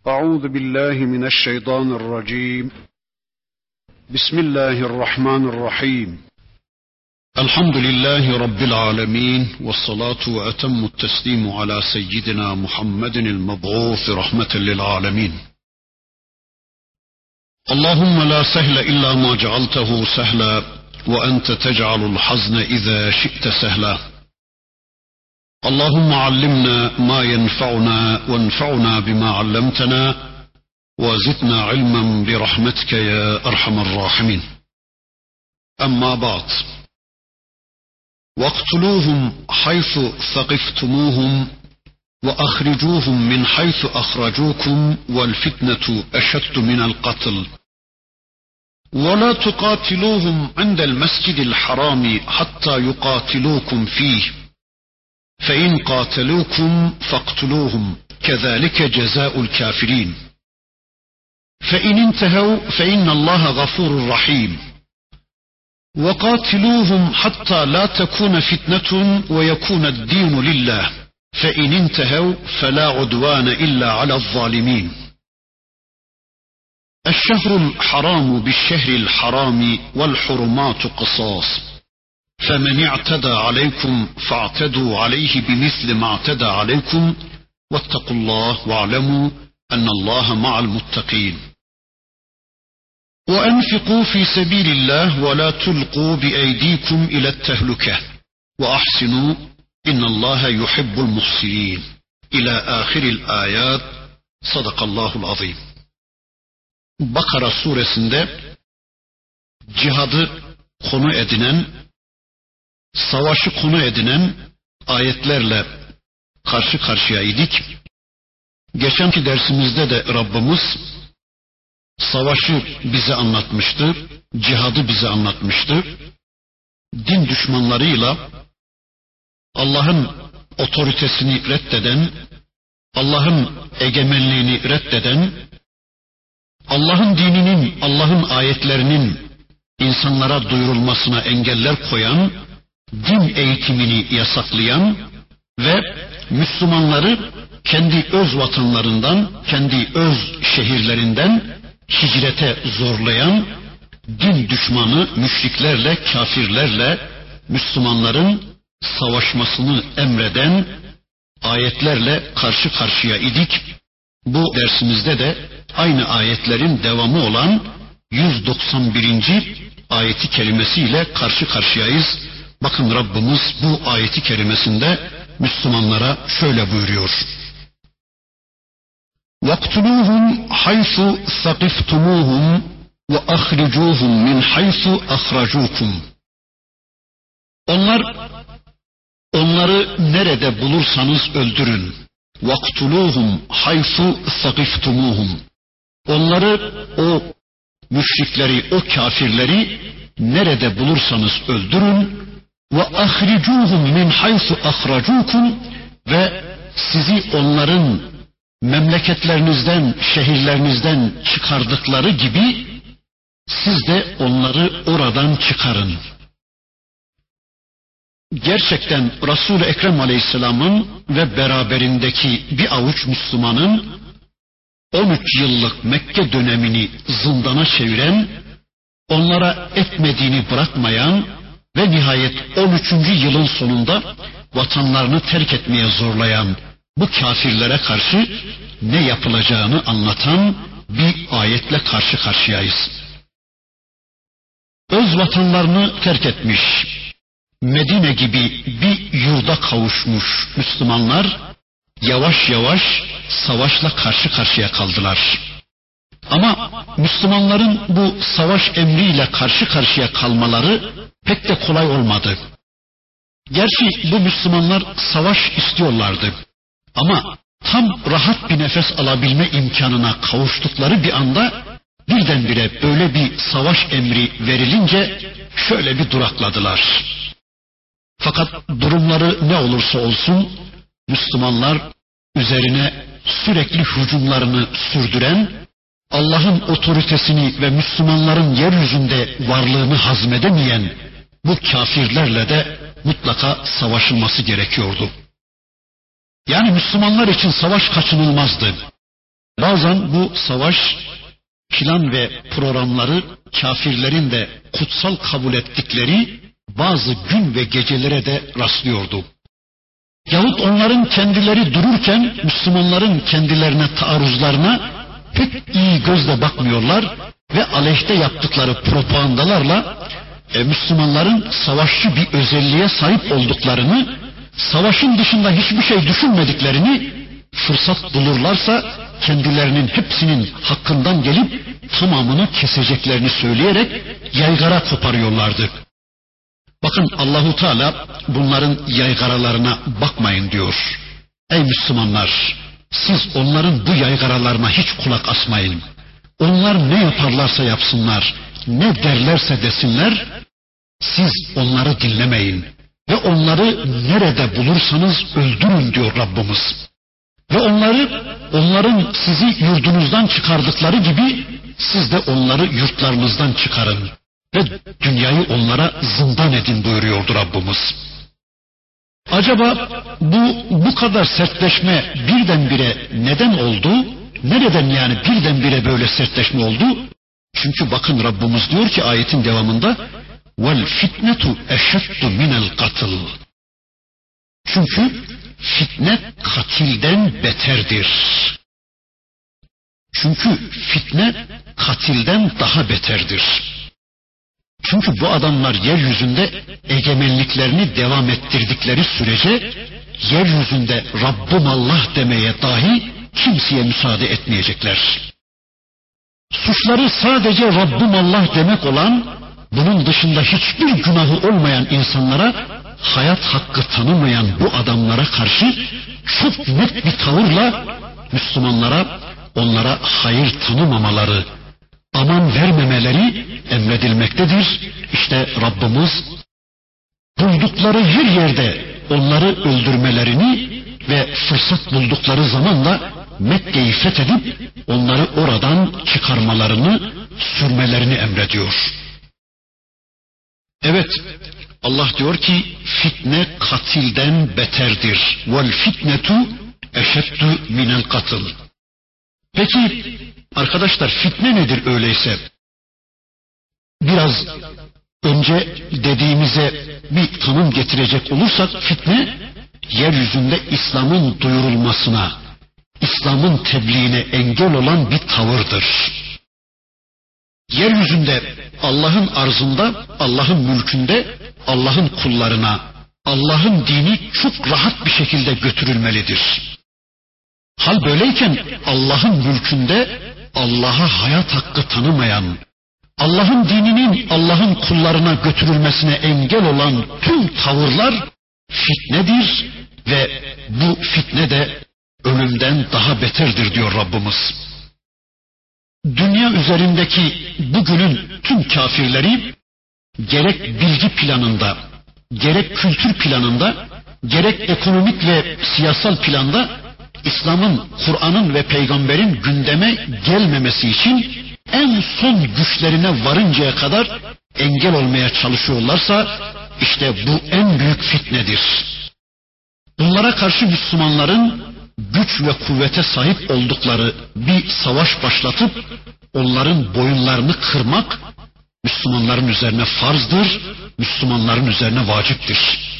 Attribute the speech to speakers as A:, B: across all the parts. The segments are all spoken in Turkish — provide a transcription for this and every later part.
A: أعوذ بالله من الشيطان الرجيم. بسم الله الرحمن الرحيم. الحمد لله رب العالمين، والصلاة وأتم التسليم على سيدنا محمد المبعوث رحمة للعالمين. اللهم لا سهل إلا ما جعلته سهلا، وأنت تجعل الحزن إذا شئت سهلا. اللهم علمنا ما ينفعنا، وانفعنا بما علمتنا، وزدنا علما برحمتك يا أرحم الراحمين. أما بعد، واقتلوهم حيث ثقفتموهم، وأخرجوهم من حيث أخرجوكم، والفتنة أشد من القتل. ولا تقاتلوهم عند المسجد الحرام حتى يقاتلوكم فيه، فإن قاتلوكم فاقتلوهم، كذلك جزاء الكافرين. فإن انتهوا فإن الله غفور رحيم. وقاتلوهم حتى لا تكون فتنة ويكون الدين لله، فإن انتهوا فلا عدوان إلا على الظالمين. الشهر الحرام بالشهر الحرام، والحرمات قصاص، فمن اعتدى عليكم فاعتدوا عليه بمثل ما اعتدى عليكم، واتقوا الله واعلموا أن الله مع المتقين. وأنفقوا في سبيل الله ولا تلقوا بأيديكم إلى التهلكة، وأحسنوا إن الله يحب المحسنين. إلى آخر الآيات. صدق الله العظيم. Bakara suresinde cihadı konu edinen, savaşı konu edinen ayetlerle karşı karşıyaydık. Geçenki dersimizde de Rabbimiz savaşı bize anlatmıştı, cihadı bize anlatmıştı. Din düşmanlarıyla Allah'ın otoritesini reddeden, Allah'ın egemenliğini reddeden, Allah'ın dininin, Allah'ın ayetlerinin insanlara duyurulmasına engeller koyan, din eğitimini yasaklayan ve Müslümanları kendi öz vatanlarından, kendi öz şehirlerinden hicrete zorlayan din düşmanı müşriklerle, kafirlerle Müslümanların savaşmasını emreden ayetlerle karşı karşıya idik. Bu dersimizde de aynı ayetlerin devamı olan 191. ayeti kerimesiyle karşı karşıyayız. Bakın Rabbimiz bu ayeti kerimesinde Müslümanlara şöyle buyuruyor. وَاقْتُلُوهُمْ حَيْثُ ثَقِفْتُمُوهُمْ وَأَخْرِجُوهُمْ مِنْ حَيْثُ أَخْرَجُوكُمْ. Onları nerede bulursanız öldürün. وَاقْتُلُوهُمْ حَيْثُ ثَقِفْتُمُوهُمْ. Onları, o müşrikleri, o kafirleri nerede bulursanız öldürün. وَأَخْرِجُوهُمْ مِنْ حَيْثُ أَخْرَجُوكُمْ. Ve sizi onların memleketlerinizden, şehirlerinizden çıkardıkları gibi siz de onları oradan çıkarın. Gerçekten Resul-i Ekrem Aleyhisselam'ın ve beraberindeki bir avuç Müslümanın 13 yıllık Mekke dönemini zindana çeviren, onlara etmediğini bırakmayan ve nihayet 13. yılın sonunda vatanlarını terk etmeye zorlayan bu kafirlere karşı ne yapılacağını anlatan bir ayetle karşı karşıyayız. Öz vatanlarını terk etmiş, Medine gibi bir yurda kavuşmuş Müslümanlar yavaş yavaş savaşla karşı karşıya kaldılar. Ama Müslümanların bu savaş emriyle karşı karşıya kalmaları pek de kolay olmadı. Gerçi bu Müslümanlar savaş istiyorlardı. Ama tam rahat bir nefes alabilme imkanına kavuştukları bir anda birdenbire böyle bir savaş emri verilince şöyle bir durakladılar. Fakat durumları ne olursa olsun Müslümanlar üzerine sürekli hücumlarını sürdüren, Allah'ın otoritesini ve Müslümanların yeryüzünde varlığını hazmedemeyen bu kafirlerle de mutlaka savaşılması gerekiyordu. Yani Müslümanlar için savaş kaçınılmazdı. Bazen bu savaş plan ve programları kafirlerin de kutsal kabul ettikleri bazı gün ve gecelere de rastlıyordu. Yahut onların kendileri dururken Müslümanların kendilerine taarruzlarına pek iyi gözle bakmıyorlar ve aleyhte yaptıkları propagandalarla Müslümanların savaşçı bir özelliğe sahip olduklarını, savaşın dışında hiçbir şey düşünmediklerini, fırsat bulurlarsa kendilerinin hepsinin hakkından gelip tamamını keseceklerini söyleyerek yaygara koparıyorlardı. Bakın Allahu Teala bunların yaygaralarına bakmayın diyor. Ey Müslümanlar, siz onların bu yaygaralarına hiç kulak asmayın. Onlar ne yaparlarsa yapsınlar, ne derlerse desinler, siz onları dinlemeyin ve onları nerede bulursanız öldürün diyor Rabbimiz. Ve onların sizi yurdunuzdan çıkardıkları gibi siz de onları yurtlarınızdan çıkarın ve dünyayı onlara zindan edin buyuruyordu Rabbimiz. Acaba bu kadar sertleşme birdenbire neden oldu? Nereden yani birdenbire böyle sertleşme oldu? Çünkü bakın Rabbimiz diyor ki ayetin devamında vel fitnetu eşeddu minel katl. Çünkü fitne katilden beterdir. Çünkü fitne katilden daha beterdir. Çünkü bu adamlar yeryüzünde egemenliklerini devam ettirdikleri sürece yeryüzünde Rabbim Allah demeye dahi kimseye müsaade etmeyecekler. Suçları sadece Rabbim Allah demek olan, bunun dışında hiçbir günahı olmayan insanlara, hayat hakkı tanımayan bu adamlara karşı çok net bir tavırla Müslümanlara, onlara hayır tanımamaları, aman vermemeleri emredilmektedir. İşte Rabbimiz buldukları her yerde onları öldürmelerini ve fırsat buldukları zaman da Mekke'yi fethedip onları oradan çıkarmalarını, sürmelerini emrediyor. Evet, Allah diyor ki fitne katilden beterdir. Vel fitnetu eşeddu minel katl. Peki arkadaşlar fitne nedir öyleyse? Biraz önce dediğimize bir tanım getirecek olursak fitne yeryüzünde İslam'ın duyurulmasına, İslam'ın tebliğine engel olan bir tavırdır. Yeryüzünde Allah'ın arzında, Allah'ın mülkünde, Allah'ın kullarına, Allah'ın dini çok rahat bir şekilde götürülmelidir. Hal böyleyken Allah'ın mülkünde Allah'a hayat hakkı tanımayan, Allah'ın dininin Allah'ın kullarına götürülmesine engel olan tüm tavırlar fitnedir ve bu fitne de ölümden daha beterdir diyor Rabbimiz. Dünya üzerindeki bugünün tüm kafirleri gerek bilgi planında, gerek kültür planında, gerek ekonomik ve siyasal planda İslam'ın, Kur'an'ın ve peygamberin gündeme gelmemesi için en son güçlerine varıncaya kadar engel olmaya çalışıyorlarsa işte bu en büyük fitnedir. Bunlara karşı Müslümanların güç ve kuvvete sahip oldukları bir savaş başlatıp onların boyunlarını kırmak Müslümanların üzerine farzdır, Müslümanların üzerine vaciptir.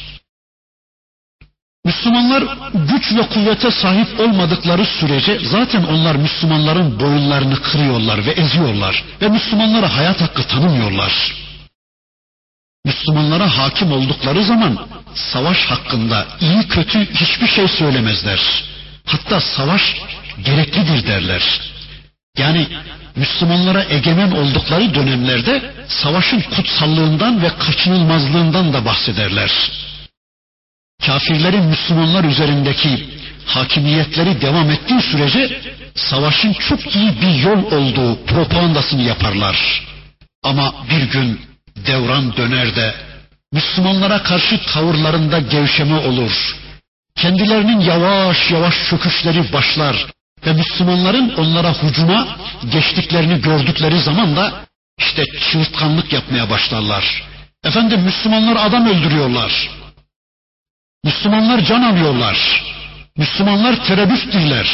A: Müslümanlar güç ve kuvvete sahip olmadıkları sürece zaten onlar Müslümanların boyunlarını kırıyorlar ve eziyorlar ve Müslümanlara hayat hakkı tanımıyorlar. Müslümanlara hakim oldukları zaman savaş hakkında iyi kötü hiçbir şey söylemezler. Hatta savaş gereklidir derler. Yani Müslümanlara egemen oldukları dönemlerde savaşın kutsallığından ve kaçınılmazlığından da bahsederler. Kafirlerin Müslümanlar üzerindeki hakimiyetleri devam ettiği sürece savaşın çok iyi bir yol olduğu propagandasını yaparlar. Ama bir gün devran döner de Müslümanlara karşı tavırlarında gevşeme olur. Kendilerinin yavaş yavaş çöküşleri başlar ve Müslümanların onlara hücuma geçtiklerini gördükleri zaman da işte çığırtkanlık yapmaya başlarlar. Efendim Müslümanlar adam öldürüyorlar. Müslümanlar can alıyorlar. Müslümanlar teröristtirler.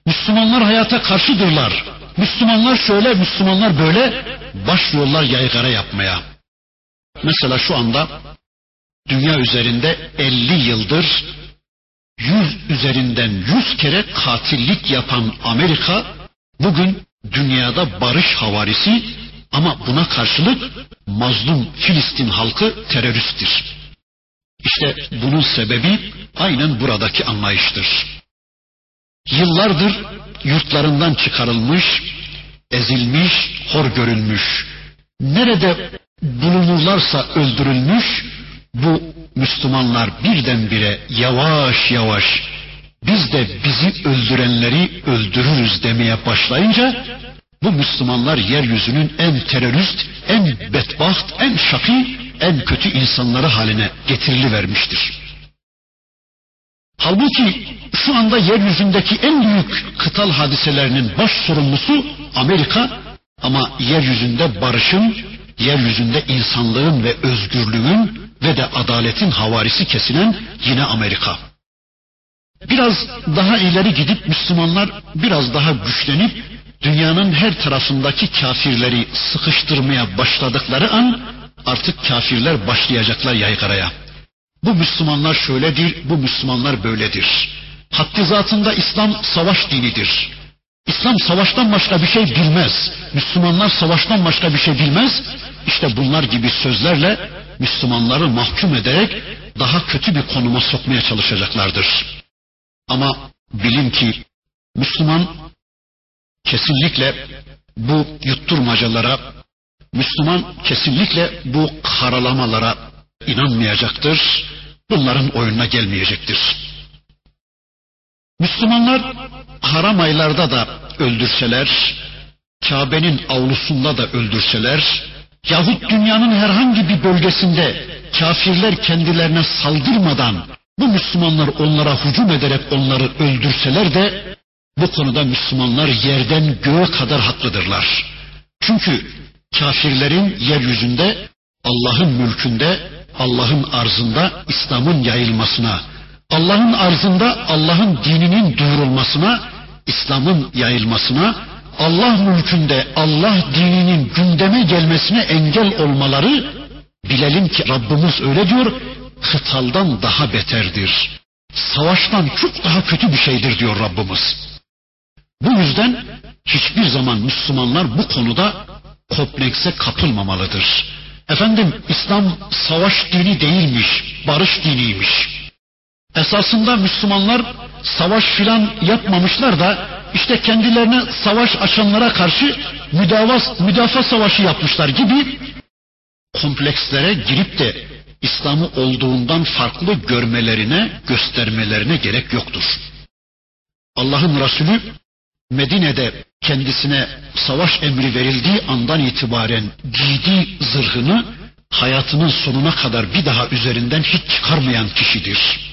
A: Müslümanlar hayata karşıdırlar. Müslümanlar şöyle, Müslümanlar böyle, başlıyorlar yaygara yapmaya. Mesela şu anda dünya üzerinde 50 yıldır 100 üzerinden 100 kere katillik yapan Amerika bugün dünyada barış havarisi, ama buna karşılık mazlum Filistin halkı teröristtir. İşte bunun sebebi aynen buradaki anlayıştır. Yıllardır yurtlarından çıkarılmış, ezilmiş, hor görülmüş, nerede bulunurlarsa öldürülmüş, bu Müslümanlar birdenbire yavaş yavaş biz de bizi öldürenleri öldürürüz demeye başlayınca, bu Müslümanlar yeryüzünün en terörist, en bedbaht, en şakî, en kötü insanları haline getirilivermiştir. Halbuki şu anda yeryüzündeki en büyük kıtal hadiselerinin baş sorumlusu Amerika, ama yeryüzünde barışın, yeryüzünde insanlığın ve özgürlüğün ve de adaletin havarisi kesilen yine Amerika. Biraz daha ileri gidip Müslümanlar biraz daha güçlenip dünyanın her tarafındaki kafirleri sıkıştırmaya başladıkları an artık kafirler başlayacaklar yaygaraya. Bu Müslümanlar şöyledir, bu Müslümanlar böyledir. Haddi zatında İslam savaş dinidir. İslam savaştan başka bir şey bilmez. Müslümanlar savaştan başka bir şey bilmez. İşte bunlar gibi sözlerle Müslümanları mahkum ederek daha kötü bir konuma sokmaya çalışacaklardır. Ama bilin ki Müslüman kesinlikle bu yutturmacalara, Müslüman kesinlikle bu karalamalara inanmayacaktır. Bunların oyununa gelmeyecektir. Müslümanlar haram aylarda da öldürseler, Kabe'nin avlusunda da öldürseler, yahut dünyanın herhangi bir bölgesinde kafirler kendilerine saldırmadan bu Müslümanlar onlara hücum ederek onları öldürseler de bu konuda Müslümanlar yerden göğe kadar haklıdırlar. Çünkü kafirlerin yeryüzünde, Allah'ın mülkünde, Allah'ın arzında İslam'ın yayılmasına, Allah'ın arzında Allah'ın dininin duyurulmasına, İslam'ın yayılmasına, Allah mülkünde Allah dininin gündeme gelmesine engel olmaları, bilelim ki Rabbimiz öyle diyor, kıtaldan daha beterdir. Savaştan çok daha kötü bir şeydir diyor Rabbimiz. Bu yüzden hiçbir zaman Müslümanlar bu konuda komplekse kapılmamalıdır. Efendim İslam savaş dini değilmiş, barış diniymiş. Esasında Müslümanlar savaş filan yapmamışlar da işte kendilerine savaş açanlara karşı müdafaa savaşı yapmışlar gibi komplekslere girip de İslam'ı olduğundan farklı görmelerine, göstermelerine gerek yoktur. Allah'ın Resulü Medine'de kendisine savaş emri verildiği andan itibaren giydiği zırhını hayatının sonuna kadar bir daha üzerinden hiç çıkarmayan kişidir.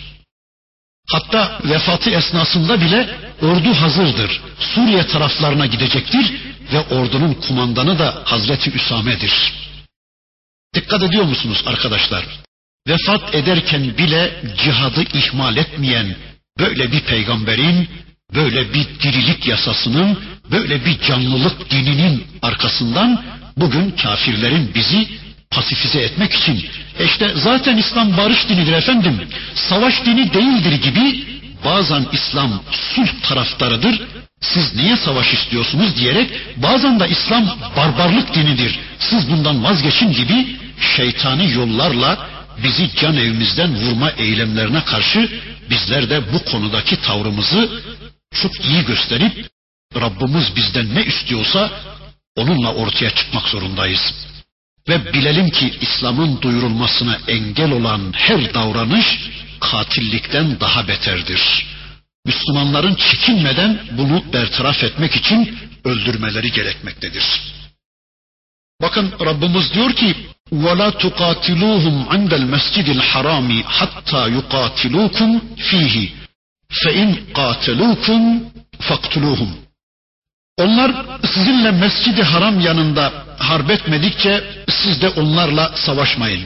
A: Hatta vefatı esnasında bile ordu hazırdır. Suriye taraflarına gidecektir ve ordunun kumandanı da Hazreti Üsame'dir. Dikkat ediyor musunuz arkadaşlar? Vefat ederken bile cihadı ihmal etmeyen böyle bir peygamberin, böyle bir dirilik yasasının, böyle bir canlılık dininin arkasından bugün kafirlerin bizi pasifize etmek için işte zaten İslam barış dinidir efendim, savaş dini değildir gibi, bazen İslam sulh taraftarıdır, siz niye savaş istiyorsunuz diyerek, bazen de İslam barbarlık dinidir, siz bundan vazgeçin gibi şeytani yollarla bizi can evimizden vurma eylemlerine karşı bizler de bu konudaki tavrımızı çok iyi gösterip Rabbimiz bizden ne istiyorsa onunla ortaya çıkmak zorundayız. Ve bilelim ki İslam'ın duyurulmasına engel olan her davranış katillikten daha beterdir. Müslümanların çekinmeden bunu bertaraf etmek için öldürmeleri gerekmektedir. Bakın Rabbimiz diyor ki وَلَا تُقَاتِلُوهُمْ عِنْدَ الْمَسْجِدِ الْحَرَامِ حَتَّى يُقَاتِلُوكُمْ فِيهِ فَاِنْ قَاتَلُوكُمْ فَاقْتُلُوهُمْ. Onlar sizinle Mescid-i Haram yanında harp etmedikçe siz de onlarla savaşmayın.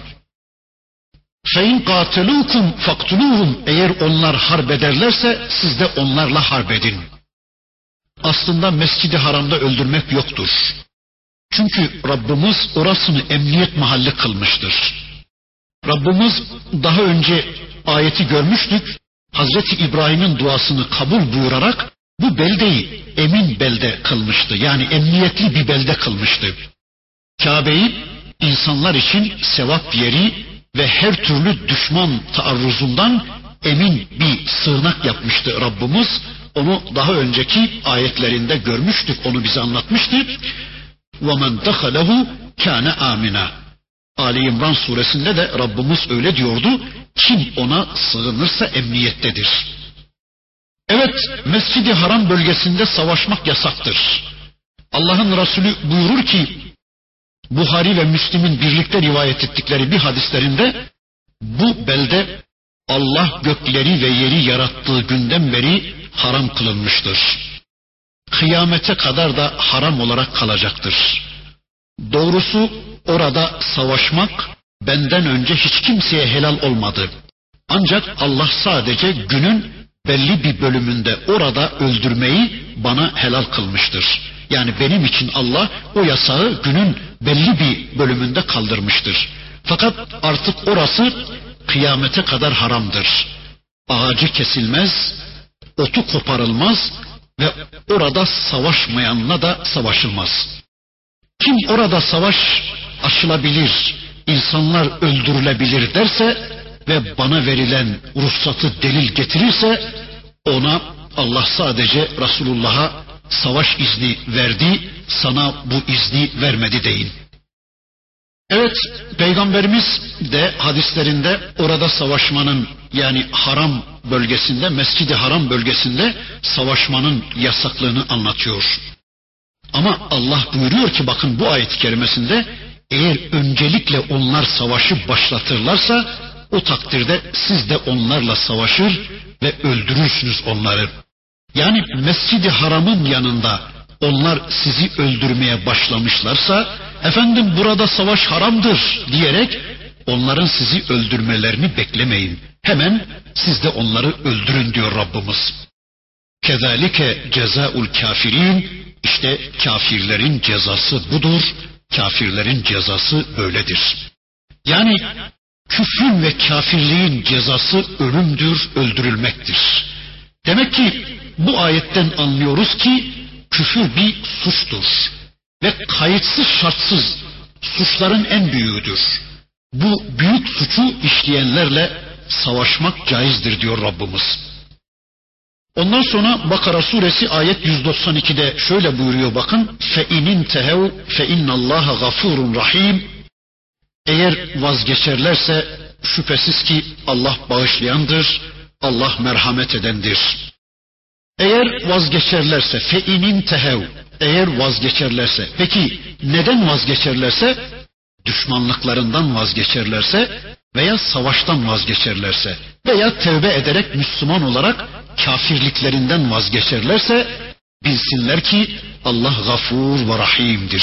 A: فَاِنْ قَاتَلُوكُمْ فَاقْتُلُوهُمْ. Eğer onlar harp ederlerse siz de onlarla harp edin. aslında Mescid-i Haram'da öldürmek yoktur. Çünkü Rabbimiz orasını emniyet mahalli kılmıştır. Rabbimiz daha önce ayeti görmüştük. Hazreti İbrahim'in duasını kabul buyurarak bu beldeyi emin belde kılmıştı. Yani emniyetli bir belde kılmıştı. Kabe'yi insanlar için sevap yeri ve her türlü düşman taarruzundan emin bir sığınak yapmıştı Rabbimiz. Onu daha önceki ayetlerinde görmüştük, onu bize anlatmıştı. وَمَنْ دَخَلَهُ كَانَ آمِنًا. Ali İmran suresinde de Rabbimiz öyle diyordu, kim ona sığınırsa emniyettedir. Evet, Mescid-i Haram bölgesinde savaşmak yasaktır. Allah'ın Resulü buyurur ki, Buhari ve Müslim'in birlikte rivayet ettikleri bir hadislerinde, bu belde Allah gökleri ve yeri yarattığı günden beri haram kılınmıştır. Kıyamete kadar da haram olarak kalacaktır. Doğrusu orada savaşmak benden önce hiç kimseye helal olmadı. Ancak Allah sadece günün belli bir bölümünde orada öldürmeyi bana helal kılmıştır. Yani benim için Allah o yasağı günün belli bir bölümünde kaldırmıştır. Fakat artık orası kıyamete kadar haramdır. Ağacı kesilmez, otu koparılmaz ve orada savaşmayanla da savaşılmaz. Kim orada savaş açılabilir, insanlar öldürülebilir derse ve bana verilen ruhsatı delil getirirse, ona Allah sadece Resulullah'a savaş izni verdi, sana bu izni vermedi deyin. Evet, Peygamberimiz de hadislerinde orada savaşmanın, yani haram bölgesinde, Mescid-i Haram bölgesinde savaşmanın yasaklığını anlatıyor. Ama Allah buyuruyor ki, bakın bu ayet-i kerimesinde, eğer öncelikle onlar savaşı başlatırlarsa o takdirde siz de onlarla savaşır ve öldürürsünüz onları. Yani Mescid-i Haram'ın yanında onlar sizi öldürmeye başlamışlarsa, efendim burada savaş haramdır diyerek onların sizi öldürmelerini beklemeyin. Hemen siz de onları öldürün diyor Rabbimiz. Kezalike cezaul kafirin, işte kafirlerin cezası budur. Kafirlerin cezası böyledir. Yani küfrün ve kafirliğin cezası ölümdür, öldürülmektir. Demek ki bu ayetten anlıyoruz ki küfür bir suçtur ve kayıtsız şartsız suçların en büyüğüdür. Bu büyük suçu işleyenlerle savaşmak caizdir diyor Rabbimiz. Ondan sonra Bakara suresi ayet 192'de şöyle buyuruyor, bakın. فَاِنْ تَهَوْ فَاِنَّ اللّٰهَ غَفُورٌ رَحِيمٌ. Eğer vazgeçerlerse şüphesiz ki Allah bağışlayandır, Allah merhamet edendir. Eğer vazgeçerlerse, فَاِنْ تَهَوْ, eğer vazgeçerlerse, peki neden vazgeçerlerse? Düşmanlıklarından vazgeçerlerse veya savaştan vazgeçerlerse veya tevbe ederek Müslüman olarak kafirliklerinden vazgeçerlerse bilsinler ki Allah gafur ve rahimdir.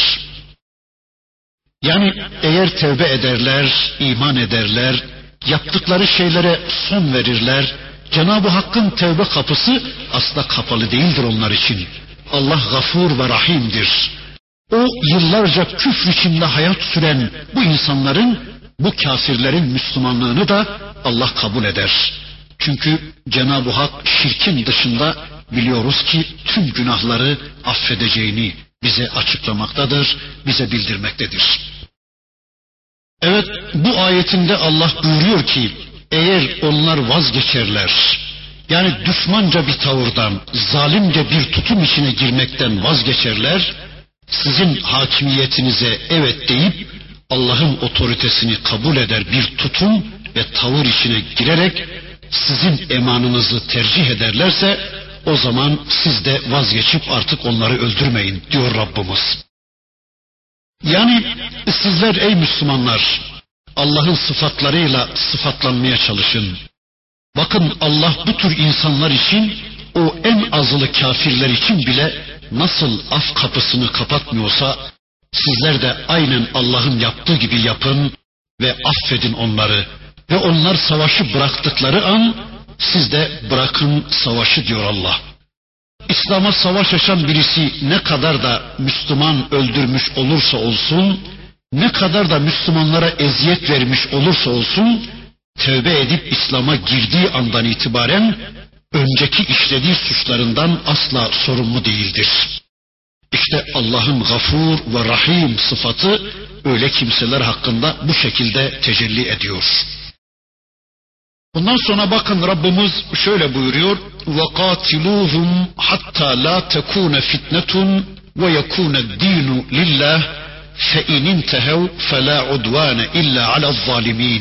A: Yani eğer tevbe ederler, iman ederler, yaptıkları şeylere son verirler, Cenab-ı Hakk'ın tevbe kapısı asla kapalı değildir onlar için. Allah gafur ve rahimdir. O yıllarca küfür içinde hayat süren bu insanların, bu kafirlerin Müslümanlığını da Allah kabul eder. Çünkü Cenab-ı Hak şirkin dışında biliyoruz ki tüm günahları affedeceğini bize açıklamaktadır, bize bildirmektedir. Evet, bu ayetinde Allah buyuruyor ki, eğer onlar vazgeçerler, yani düşmanca bir tavırdan, zalimce bir tutum içine girmekten vazgeçerler, sizin hakimiyetinize evet deyip Allah'ın otoritesini kabul eder bir tutum ve tavır içine girerek sizin emanınızı tercih ederlerse, o zaman siz de vazgeçip artık onları öldürmeyin diyor Rabbimiz. Yani sizler ey Müslümanlar, Allah'ın sıfatlarıyla sıfatlanmaya çalışın. Bakın Allah bu tür insanlar için, o en azılı kafirler için bile nasıl af kapısını kapatmıyorsa, sizler de aynen Allah'ın yaptığı gibi yapın ve affedin onları. Ve onlar savaşı bıraktıkları an siz de bırakın savaşı diyor Allah. İslam'a savaş açan birisi ne kadar da Müslüman öldürmüş olursa olsun, ne kadar da Müslümanlara eziyet vermiş olursa olsun, tövbe edip İslam'a girdiği andan itibaren önceki işlediği suçlarından asla sorumlu değildir. İşte Allah'ın Gafur ve Rahim sıfatı öyle kimseler hakkında bu şekilde tecelli ediyor. Bundan sonra bakın Rabbimiz şöyle buyuruyor: وَقَاتِلُوهُمْ حَتَّى لَا تَكُونَ فِتْنَةٌ وَيَكُونَ الدِّينُ لِلّٰهِ فَاِنْ اِنْتَهَوْا فَلَا عُدْوَانَ اِلَّا عَلَى الظَّالِمِينَ.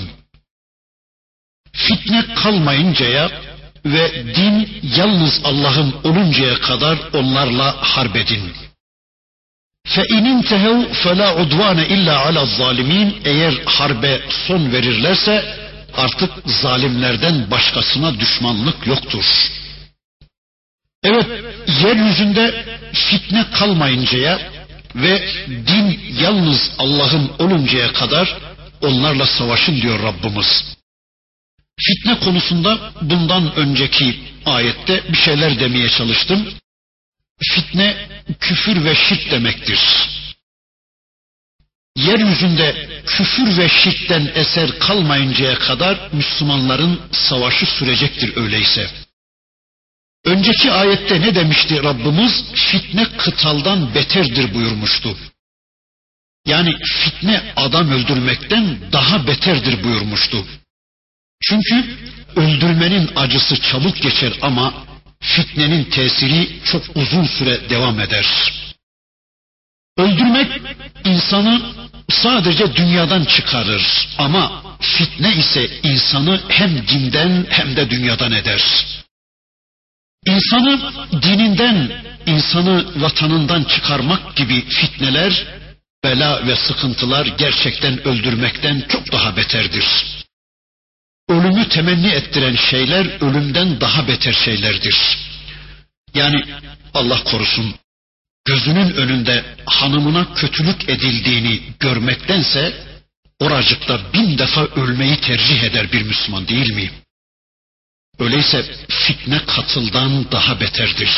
A: Fitne kalmayıncaya ve din yalnız Allah'ın oluncaya kadar onlarla harp edin. فَاِنْ اِنْتَهَوْا فَلَا عُدْوَانَ اِلَّا عَلَى الظَّالِمِينَ. Eğer harbe son verirlerse artık zalimlerden başkasına düşmanlık yoktur. Evet, yeryüzünde fitne kalmayıncaya ve din yalnız Allah'ın oluncaya kadar onlarla savaşın diyor Rabbimiz. Fitne konusunda bundan önceki ayette bir şeyler demeye çalıştım. Fitne küfür ve şirk demektir. Yeryüzünde küfür ve şirkten eser kalmayıncaya kadar Müslümanların savaşı sürecektir öyleyse. Önceki ayette ne demişti Rabbimiz? Fitne kıtaldan beterdir buyurmuştu. Yani fitne adam öldürmekten daha beterdir buyurmuştu. Çünkü öldürmenin acısı çabuk geçer ama fitnenin tesiri çok uzun süre devam eder. Öldürmek insanı sadece dünyadan çıkarır ama fitne ise insanı hem dinden hem de dünyadan eder. İnsanı dininden, insanı vatanından çıkarmak gibi fitneler, bela ve sıkıntılar gerçekten öldürmekten çok daha beterdir. Ölümü temenni ettiren şeyler ölümden daha beter şeylerdir. Yani Allah korusun, gözünün önünde hanımına kötülük edildiğini görmektense oracıkta 1000 defa ölmeyi tercih eder bir Müslüman, değil mi? Öyleyse fitne katıldan daha beterdir.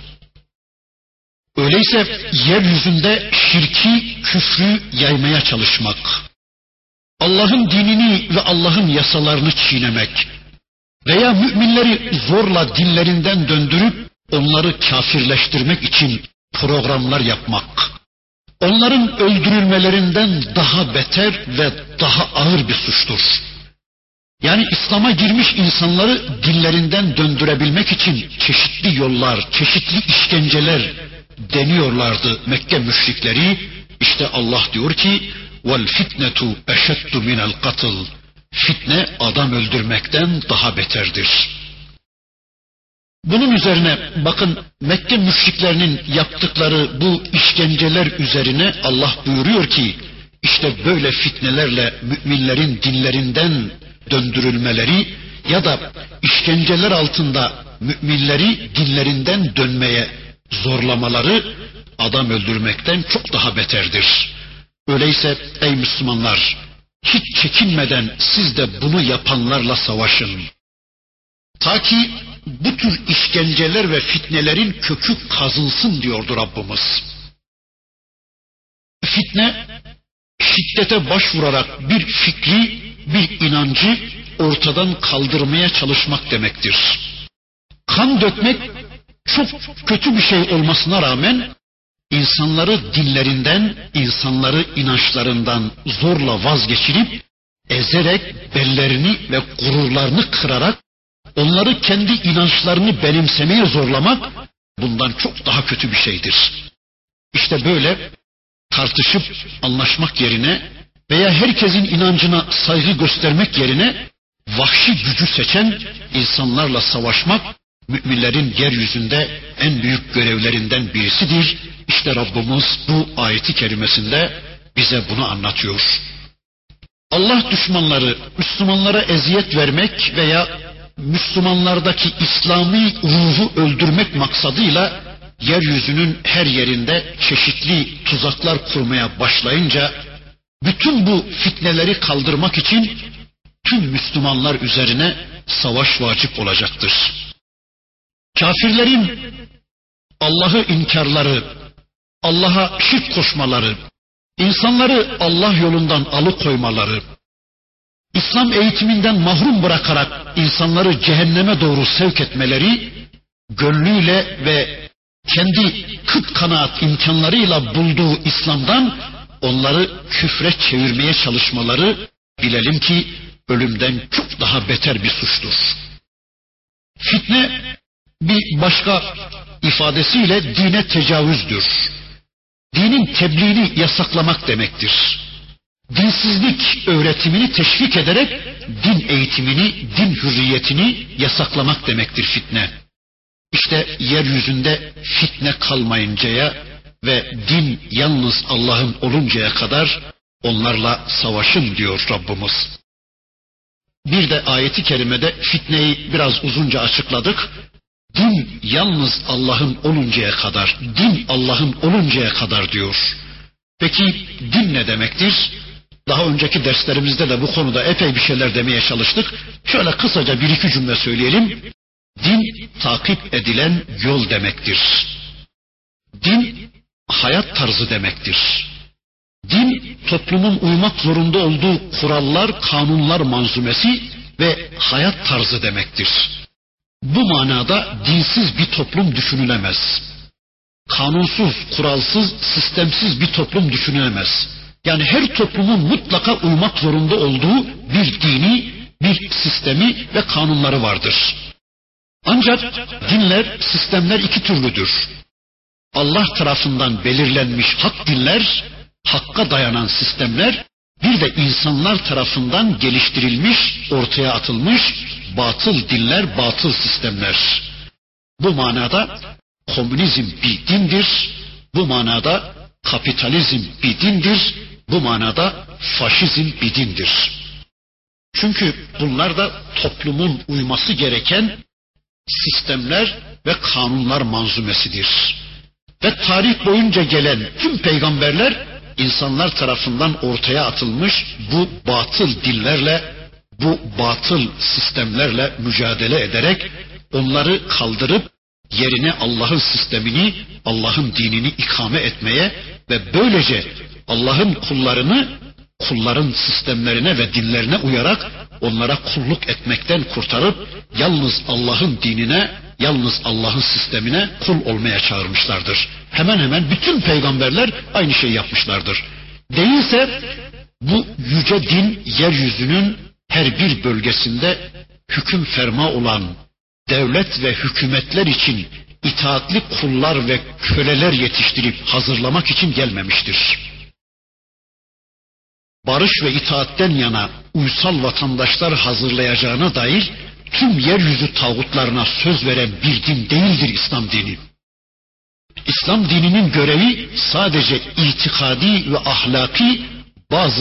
A: Öyleyse yeryüzünde şirki, küfrü yaymaya çalışmak, Allah'ın dinini ve Allah'ın yasalarını çiğnemek veya müminleri zorla dinlerinden döndürüp onları kafirleştirmek için programlar yapmak, onların öldürülmelerinden daha beter ve daha ağır bir suçtur. Yani İslam'a girmiş insanları dinlerinden döndürebilmek için çeşitli yollar, çeşitli işkenceler deniyorlardı Mekke müşrikleri. İşte Allah diyor ki: وَالْفِتْنَةُ اَشَدُّ مِنَ الْقَتْلِ. Fitne adam öldürmekten daha beterdir. Bunun üzerine bakın Mekke müşriklerinin yaptıkları bu işkenceler üzerine Allah buyuruyor ki işte böyle fitnelerle müminlerin dinlerinden döndürülmeleri ya da işkenceler altında müminleri dinlerinden dönmeye zorlamaları adam öldürmekten çok daha beterdir. Öyleyse ey Müslümanlar, hiç çekinmeden siz de bunu yapanlarla savaşın. Ta ki bu tür işkenceler ve fitnelerin kökü kazılsın diyordu Rabbimiz. Fitne, şiddete başvurarak bir fikri, bir inancı ortadan kaldırmaya çalışmak demektir. Kan dökmek çok kötü bir şey olmasına rağmen insanları dinlerinden, insanları inançlarından zorla vazgeçirip, ezerek, bellerini ve gururlarını kırarak, onları kendi inançlarını benimsemeye zorlamak, bundan çok daha kötü bir şeydir. İşte böyle tartışıp anlaşmak yerine veya herkesin inancına saygı göstermek yerine vahşi gücü seçen insanlarla savaşmak, müminlerin yeryüzünde en büyük görevlerinden birisidir. İşte Rabbimiz bu ayeti kerimesinde bize bunu anlatıyor. Allah düşmanları Müslümanlara eziyet vermek veya Müslümanlardaki İslami ruhu öldürmek maksadıyla yeryüzünün her yerinde çeşitli tuzaklar kurmaya başlayınca bütün bu fitneleri kaldırmak için tüm Müslümanlar üzerine savaş vacip olacaktır. Kafirlerin Allah'ı inkarları, Allah'a şirk koşmaları, insanları Allah yolundan alıkoymaları, İslam eğitiminden mahrum bırakarak insanları cehenneme doğru sevk etmeleri, gönlüyle ve kendi kıt kanaat imkanlarıyla bulduğu İslam'dan onları küfre çevirmeye çalışmaları, bilelim ki ölümden çok daha beter bir suçtur. Fitne bir başka ifadesiyle dine tecavüzdür. Dinin tebliğini yasaklamak demektir. Dinsizlik öğretimini teşvik ederek din eğitimini, din hürriyetini yasaklamak demektir fitne. İşte yeryüzünde fitne kalmayıncaya ve din yalnız Allah'ın oluncaya kadar onlarla savaşın diyor Rabbimiz. Bir de ayeti kerimede fitneyi biraz uzunca açıkladık. Din yalnız Allah'ın oluncaya kadar, din Allah'ın oluncaya kadar diyor. Peki din ne demektir? Daha önceki derslerimizde de bu konuda epey bir şeyler demeye çalıştık. Şöyle kısaca bir iki cümle söyleyelim. Din takip edilen yol demektir. Din hayat tarzı demektir. Din toplumun uymak zorunda olduğu kurallar, kanunlar manzumesi ve hayat tarzı demektir. Bu manada dinsiz bir toplum düşünülemez. Kanunsuz, kuralsız, sistemsiz bir toplum düşünülemez. Yani her toplumun mutlaka uymak zorunda olduğu bir dini, bir sistemi ve kanunları vardır. Ancak dinler, sistemler iki türlüdür. Allah tarafından belirlenmiş hak dinler, hakka dayanan sistemler, bir de insanlar tarafından geliştirilmiş, ortaya atılmış batıl dinler, batıl sistemler. Bu manada komünizm bir dindir, bu manada kapitalizm bir dindir, bu manada faşizm bir dindir. Çünkü bunlar da toplumun uyması gereken sistemler ve kanunlar manzumesidir. Ve tarih boyunca gelen tüm peygamberler insanlar tarafından ortaya atılmış bu batıl dinlerle, bu batıl sistemlerle mücadele ederek onları kaldırıp yerine Allah'ın sistemini, Allah'ın dinini ikame etmeye ve böylece Allah'ın kullarını kulların sistemlerine ve dinlerine uyarak onlara kulluk etmekten kurtarıp yalnız Allah'ın dinine, yalnız Allah'ın sistemine kul olmaya çağırmışlardır. Hemen hemen bütün peygamberler aynı şeyi yapmışlardır. Değilse bu yüce din yeryüzünün her bir bölgesinde hüküm ferma olan devlet ve hükümetler için itaatli kullar ve köleler yetiştirip hazırlamak için gelmemiştir. Barış ve itaatten yana uysal vatandaşlar hazırlayacağına dair tüm yeryüzü tağutlarına söz veren bir din değildir İslam dini. İslam dininin görevi sadece itikadi ve ahlaki bazı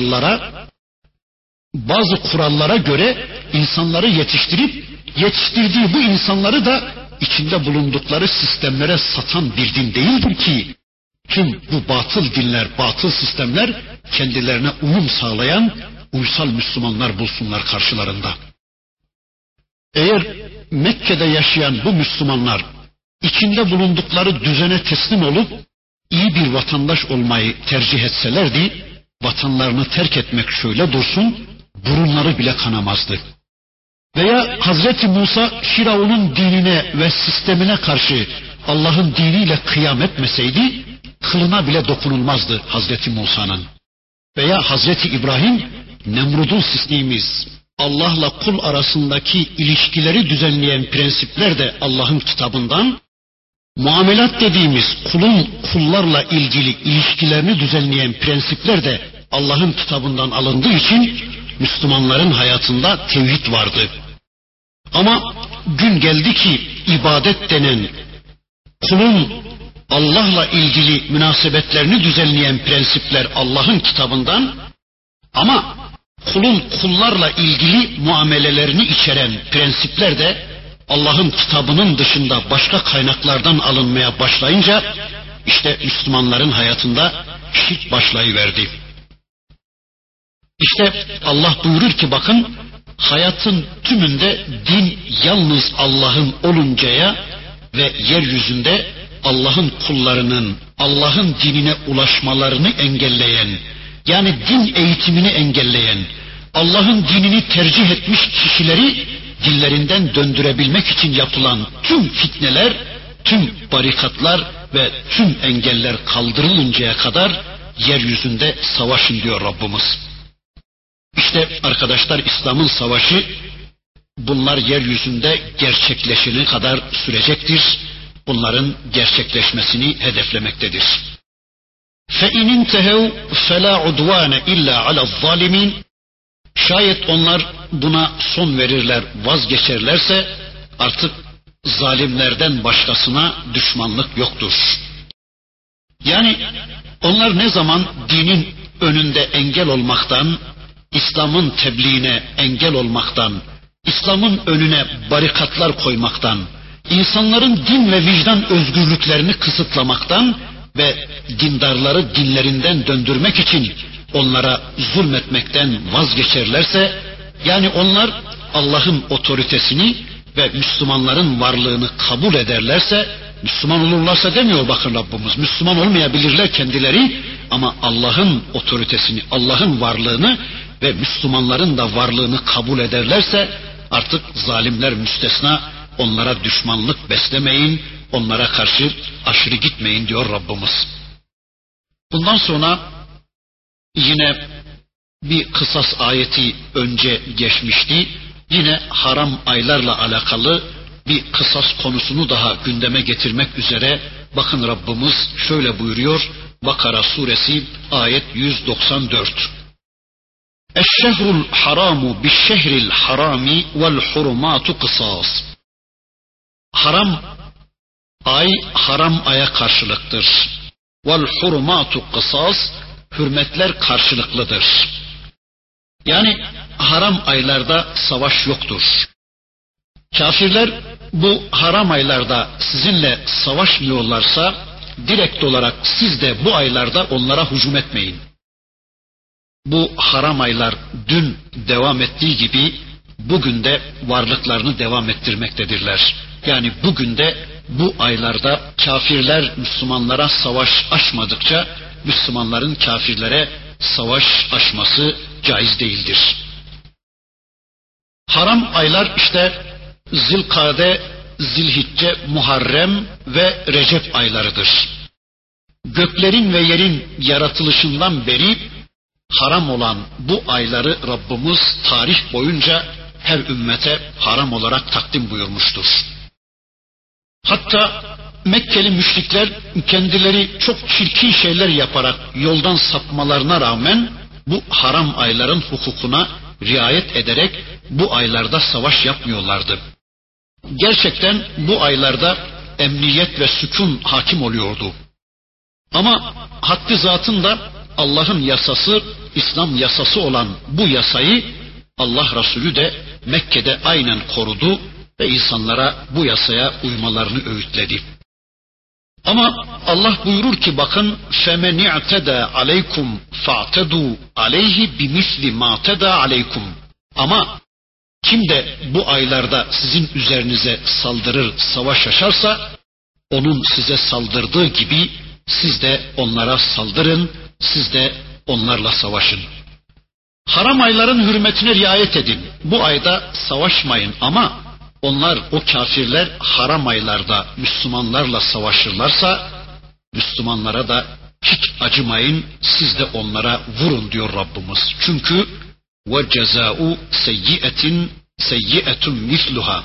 A: kurallara göre insanları yetiştirip yetiştirdiği bu insanları da içinde bulundukları sistemlere satan bir din değildir ki tüm bu batıl dinler, batıl sistemler kendilerine uyum sağlayan uysal Müslümanlar bulsunlar karşılarında. Eğer Mekke'de yaşayan bu Müslümanlar içinde bulundukları düzene teslim olup iyi bir vatandaş olmayı tercih etselerdi, vatanlarını terk etmek şöyle dursun, burunları bile kanamazdı. Veya Hazreti Musa Firavun'un dinine ve sistemine karşı Allah'ın diniyle kıyam etmeseydi, kılına bile dokunulmazdı Hazreti Musa'nın. Veya Hazreti İbrahim, Nemrud'un sistemimiz, Allah'la kul arasındaki ilişkileri düzenleyen prensipler de Allah'ın kitabından, muamelat dediğimiz kulun kullarla ilgili ilişkilerini düzenleyen prensipler de Allah'ın kitabından alındığı için Müslümanların hayatında tevhid vardı. Ama gün geldi ki ibadet denen kulun Allah'la ilgili münasebetlerini düzenleyen prensipler Allah'ın kitabından ama kulun kullarla ilgili muamelelerini içeren prensipler de Allah'ın kitabının dışında başka kaynaklardan alınmaya başlayınca işte Müslümanların hayatında şirk başlayıverdi. İşte Allah buyurur ki bakın hayatın tümünde din yalnız Allah'ın oluncaya ve yeryüzünde Allah'ın kullarının Allah'ın dinine ulaşmalarını engelleyen, yani din eğitimini engelleyen, Allah'ın dinini tercih etmiş kişileri dillerinden döndürebilmek için yapılan tüm fitneler, tüm barikatlar ve tüm engeller kaldırılıncaya kadar yeryüzünde savaşın diyor Rabbimiz. İşte arkadaşlar, İslam'ın savaşı bunlar yeryüzünde gerçekleşene kadar sürecektir. Bunların gerçekleşmesini hedeflemektedir. فَاِنْ اِنْتَهَوْا فَلَا عُدْوَانَ اِلَّا عَلَى الظَّالِمِينَ Şayet onlar buna son verirler, vazgeçerlerse artık zalimlerden başkasına düşmanlık yoktur. Yani onlar ne zaman dinin önünde engel olmaktan, İslam'ın tebliğine engel olmaktan, İslam'ın önüne barikatlar koymaktan, insanların din ve vicdan özgürlüklerini kısıtlamaktan ve dindarları dinlerinden döndürmek için onlara zulmetmekten vazgeçerlerse, yani onlar Allah'ın otoritesini ve Müslümanların varlığını kabul ederlerse, Müslüman olurlarsa demiyor bakın Rabbimiz, Müslüman olmayabilirler kendileri ama Allah'ın otoritesini, Allah'ın varlığını ve Müslümanların da varlığını kabul ederlerse artık zalimler müstesna, onlara düşmanlık beslemeyin, onlara karşı aşırı gitmeyin diyor Rabbimiz. Bundan sonra yine bir kısas ayeti önce geçmişti. Yine haram aylarla alakalı bir kısas konusunu daha gündeme getirmek üzere bakın Rabbimiz şöyle buyuruyor. Bakara suresi ayet 194. Eşşehrul haramu bişşehril harami vel hurumatu kısas. Haram ay haram aya karşılıktır. Vel hurumatu kısas, hürmetler karşılıklıdır. Yani haram aylarda savaş yoktur. Kafirler bu haram aylarda sizinle savaşmıyorlarsa direkt olarak siz de bu aylarda onlara hücum etmeyin. Bu haram aylar dün devam ettiği gibi bugün de varlıklarını devam ettirmektedirler. Yani bugün de bu aylarda kafirler Müslümanlara savaş açmadıkça Müslümanların kafirlere savaş açması caiz değildir. Haram aylar işte Zilkade, Zilhicce, Muharrem ve Recep aylarıdır. Göklerin ve yerin yaratılışından beri haram olan bu ayları Rabbimiz tarih boyunca her ümmete haram olarak takdim buyurmuştur. Hatta Mekkeli müşrikler kendileri çok çirkin şeyler yaparak yoldan sapmalarına rağmen bu haram ayların hukukuna riayet ederek bu aylarda savaş yapmıyorlardı. Gerçekten bu aylarda emniyet ve sükun hakim oluyordu. Ama haddi zatında Allah'ın yasası, İslam yasası olan bu yasayı Allah Resulü de Mekke'de aynen korudu ve insanlara bu yasaya uymalarını öğütledi. Ama Allah buyurur ki bakın فَمَنْ اِعْتَدَى عَلَيْكُمْ فَاعْتَدُوا عَلَيْهِ بِمِثْلِ مَا اَعْتَدَى عَلَيْكُمْ. Ama kim de bu aylarda sizin üzerinize saldırır, savaş açarsa onun size saldırdığı gibi siz de onlara saldırın, siz de onlarla savaşın. Haram ayların hürmetine riayet edin. Bu ayda savaşmayın ama onlar, o kafirler haram aylarda Müslümanlarla savaşırlarsa Müslümanlara da hiç acımayın, siz de onlara vurun diyor Rabbimiz. Çünkü ve cezâ'u seyyi'etin seyyi'etun misluha.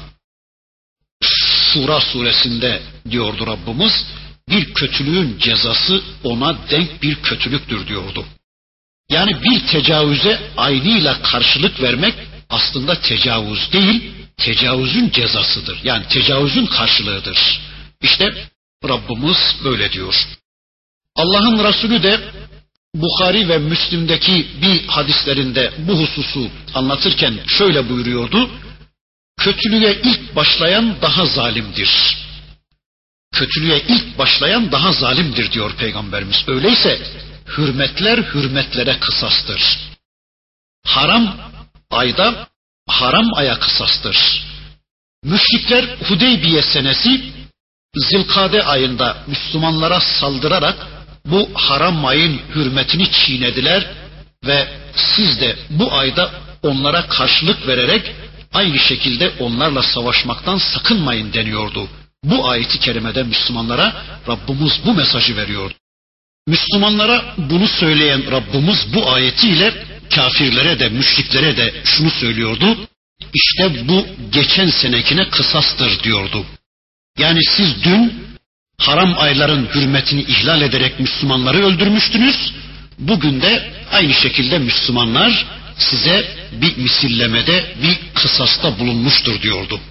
A: Şura suresinde diyordu Rabbimiz, bir kötülüğün cezası ona denk bir kötülüktür diyordu. Yani bir tecavüze aynıyla karşılık vermek aslında tecavüz değil, tecavüzün cezasıdır. Yani tecavüzün karşılığıdır. İşte Rabbimiz böyle diyor. Allah'ın Resulü de Bukhari ve Müslim'deki bir hadislerinde bu hususu anlatırken şöyle buyuruyordu. Kötülüğe ilk başlayan daha zalimdir. Kötülüğe ilk başlayan daha zalimdir diyor Peygamberimiz. Öyleyse hürmetler hürmetlere kısastır. Haram ayda haram aya kısastır. Müşrikler Hudeybiye senesi Zilkade ayında Müslümanlara saldırarak bu haram ayın hürmetini çiğnediler ve siz de bu ayda onlara karşılık vererek aynı şekilde onlarla savaşmaktan sakınmayın deniyordu. Bu ayeti kerimede Müslümanlara Rabbimiz bu mesajı veriyordu. Müslümanlara bunu söyleyen Rabbimiz bu ayetiyle kafirlere de müşriklere de şunu söylüyordu. İşte bu geçen senekine kısastır diyordu. Yani siz dün haram ayların hürmetini ihlal ederek Müslümanları öldürmüştünüz. Bugün de aynı şekilde Müslümanlar size bir misillemede, bir kısasta bulunmuştur diyordu.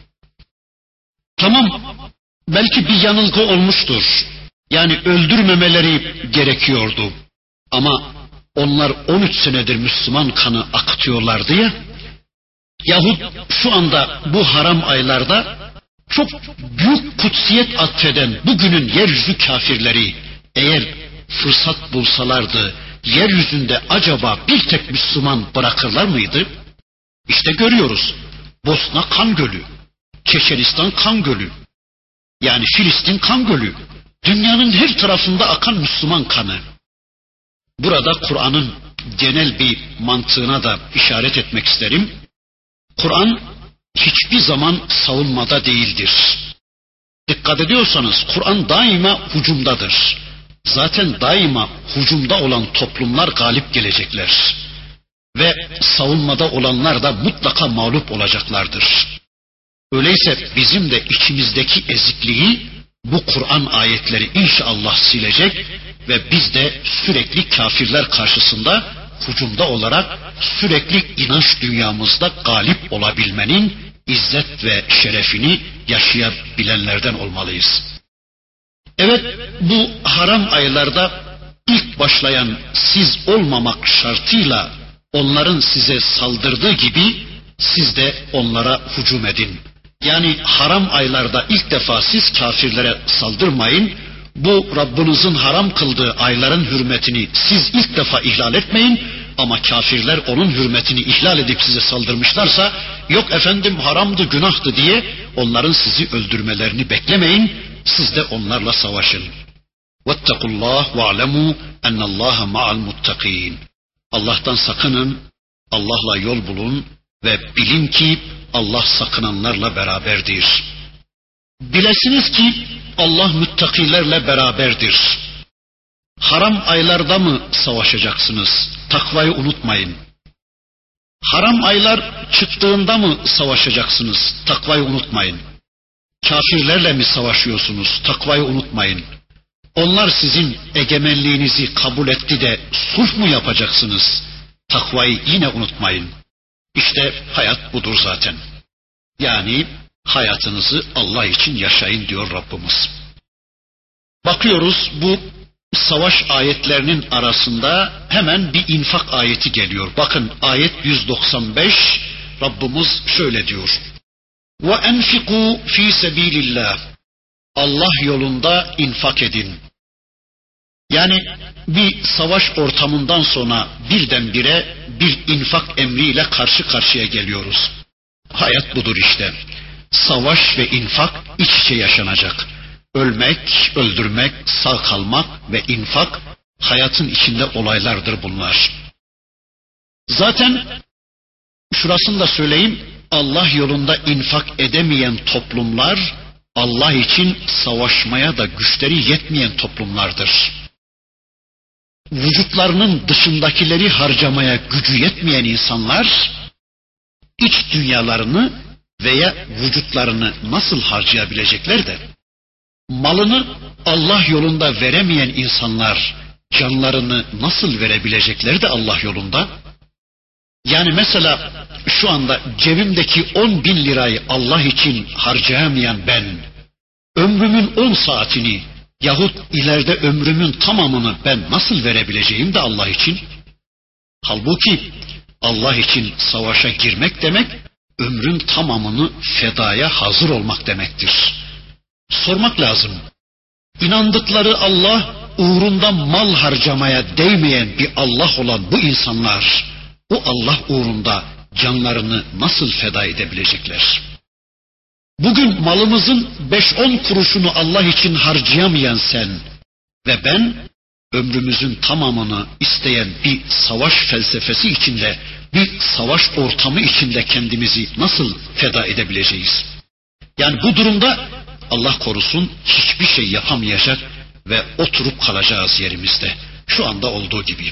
A: Tamam, belki bir yanılgı olmuştur. Yani öldürmemeleri gerekiyordu. Ama onlar 13 senedir Müslüman kanı akıtıyorlardı ya. Yahut şu anda bu haram aylarda çok büyük kutsiyet atfeden bugünün yeryüzü kafirleri eğer fırsat bulsalardı yeryüzünde acaba bir tek Müslüman bırakırlar mıydı? İşte görüyoruz. Bosna kan gölü, Çeçenistan kan gölü, yani Filistin kan gölü. Dünyanın her tarafında akan Müslüman kanı. Burada Kur'an'ın genel bir mantığına da işaret etmek isterim. Kur'an hiçbir zaman savunmada değildir. Dikkat ediyorsanız Kur'an daima hücumdadır. Zaten daima hücumda olan toplumlar galip gelecekler. Ve savunmada olanlar da mutlaka mağlup olacaklardır. Öyleyse bizim de içimizdeki ezikliği bu Kur'an ayetleri inşallah silecek ve biz de sürekli kafirler karşısında hücumda olarak sürekli inanç dünyamızda galip olabilmenin izzet ve şerefini yaşayabilenlerden olmalıyız. Evet, bu haram aylarda ilk başlayan siz olmamak şartıyla onların size saldırdığı gibi siz de onlara hücum edin. Yani haram aylarda ilk defa siz kafirlere saldırmayın. Bu Rabbinizin haram kıldığı ayların hürmetini siz ilk defa ihlal etmeyin. Ama kafirler onun hürmetini ihlal edip size saldırmışlarsa yok efendim haramdı günahtı diye onların sizi öldürmelerini beklemeyin. Siz de onlarla savaşın. Vettekullah ve'lemû ennallâhe ma'al muttakîn. Allah'tan sakının, Allah'la yol bulun ve bilin ki Allah sakınanlarla beraberdir. Bilesiniz ki Allah müttakilerle beraberdir. Haram aylarda mı savaşacaksınız? Takvayı unutmayın. Haram aylar çıktığında mı savaşacaksınız? Takvayı unutmayın. Kafirlerle mi savaşıyorsunuz? Takvayı unutmayın. Onlar sizin egemenliğinizi kabul etti de sulh mu yapacaksınız? Takvayı yine unutmayın. İşte hayat budur zaten. Yani hayatınızı Allah için yaşayın diyor Rabbimiz. Bakıyoruz bu savaş ayetlerinin arasında hemen bir infak ayeti geliyor. Bakın ayet 195 Rabbimiz şöyle diyor. وَاَنْفِقُوا ف۪ي سَب۪يلِ اللّٰهِ Allah yolunda infak edin. Yani bir savaş ortamından sonra birdenbire bir infak emriyle karşı karşıya geliyoruz. Hayat budur işte. Savaş ve infak iç içe yaşanacak. Ölmek, öldürmek, sağ kalmak ve infak hayatın içinde olaylardır bunlar. Zaten şurasını da söyleyeyim, Allah yolunda infak edemeyen toplumlar Allah için savaşmaya da güçleri yetmeyen toplumlardır. Vücutlarının dışındakileri harcamaya gücü yetmeyen insanlar iç dünyalarını veya vücutlarını nasıl harcayabilecekler de malını Allah yolunda veremeyen insanlar canlarını nasıl verebilecekler de Allah yolunda? Yani mesela şu anda cebimdeki 10.000 lirayı Allah için harcayamayan ben, ömrümün 10 saatini yahut ileride ömrümün tamamını ben nasıl verebileceğim de Allah için? Halbuki Allah için savaşa girmek demek, ömrün tamamını fedaya hazır olmak demektir. Sormak lazım. İnandıkları Allah uğrunda mal harcamaya değmeyen bir Allah olan bu insanlar, o Allah uğrunda canlarını nasıl feda edebilecekler? Bugün malımızın 5-10 kuruşunu Allah için harcayamayan sen ve ben, ömrümüzün tamamını isteyen bir savaş felsefesi içinde, bir savaş ortamı içinde kendimizi nasıl feda edebileceğiz? Yani bu durumda Allah korusun hiçbir şey yapamayacak ve oturup kalacağız yerimizde. Şu anda olduğu gibi.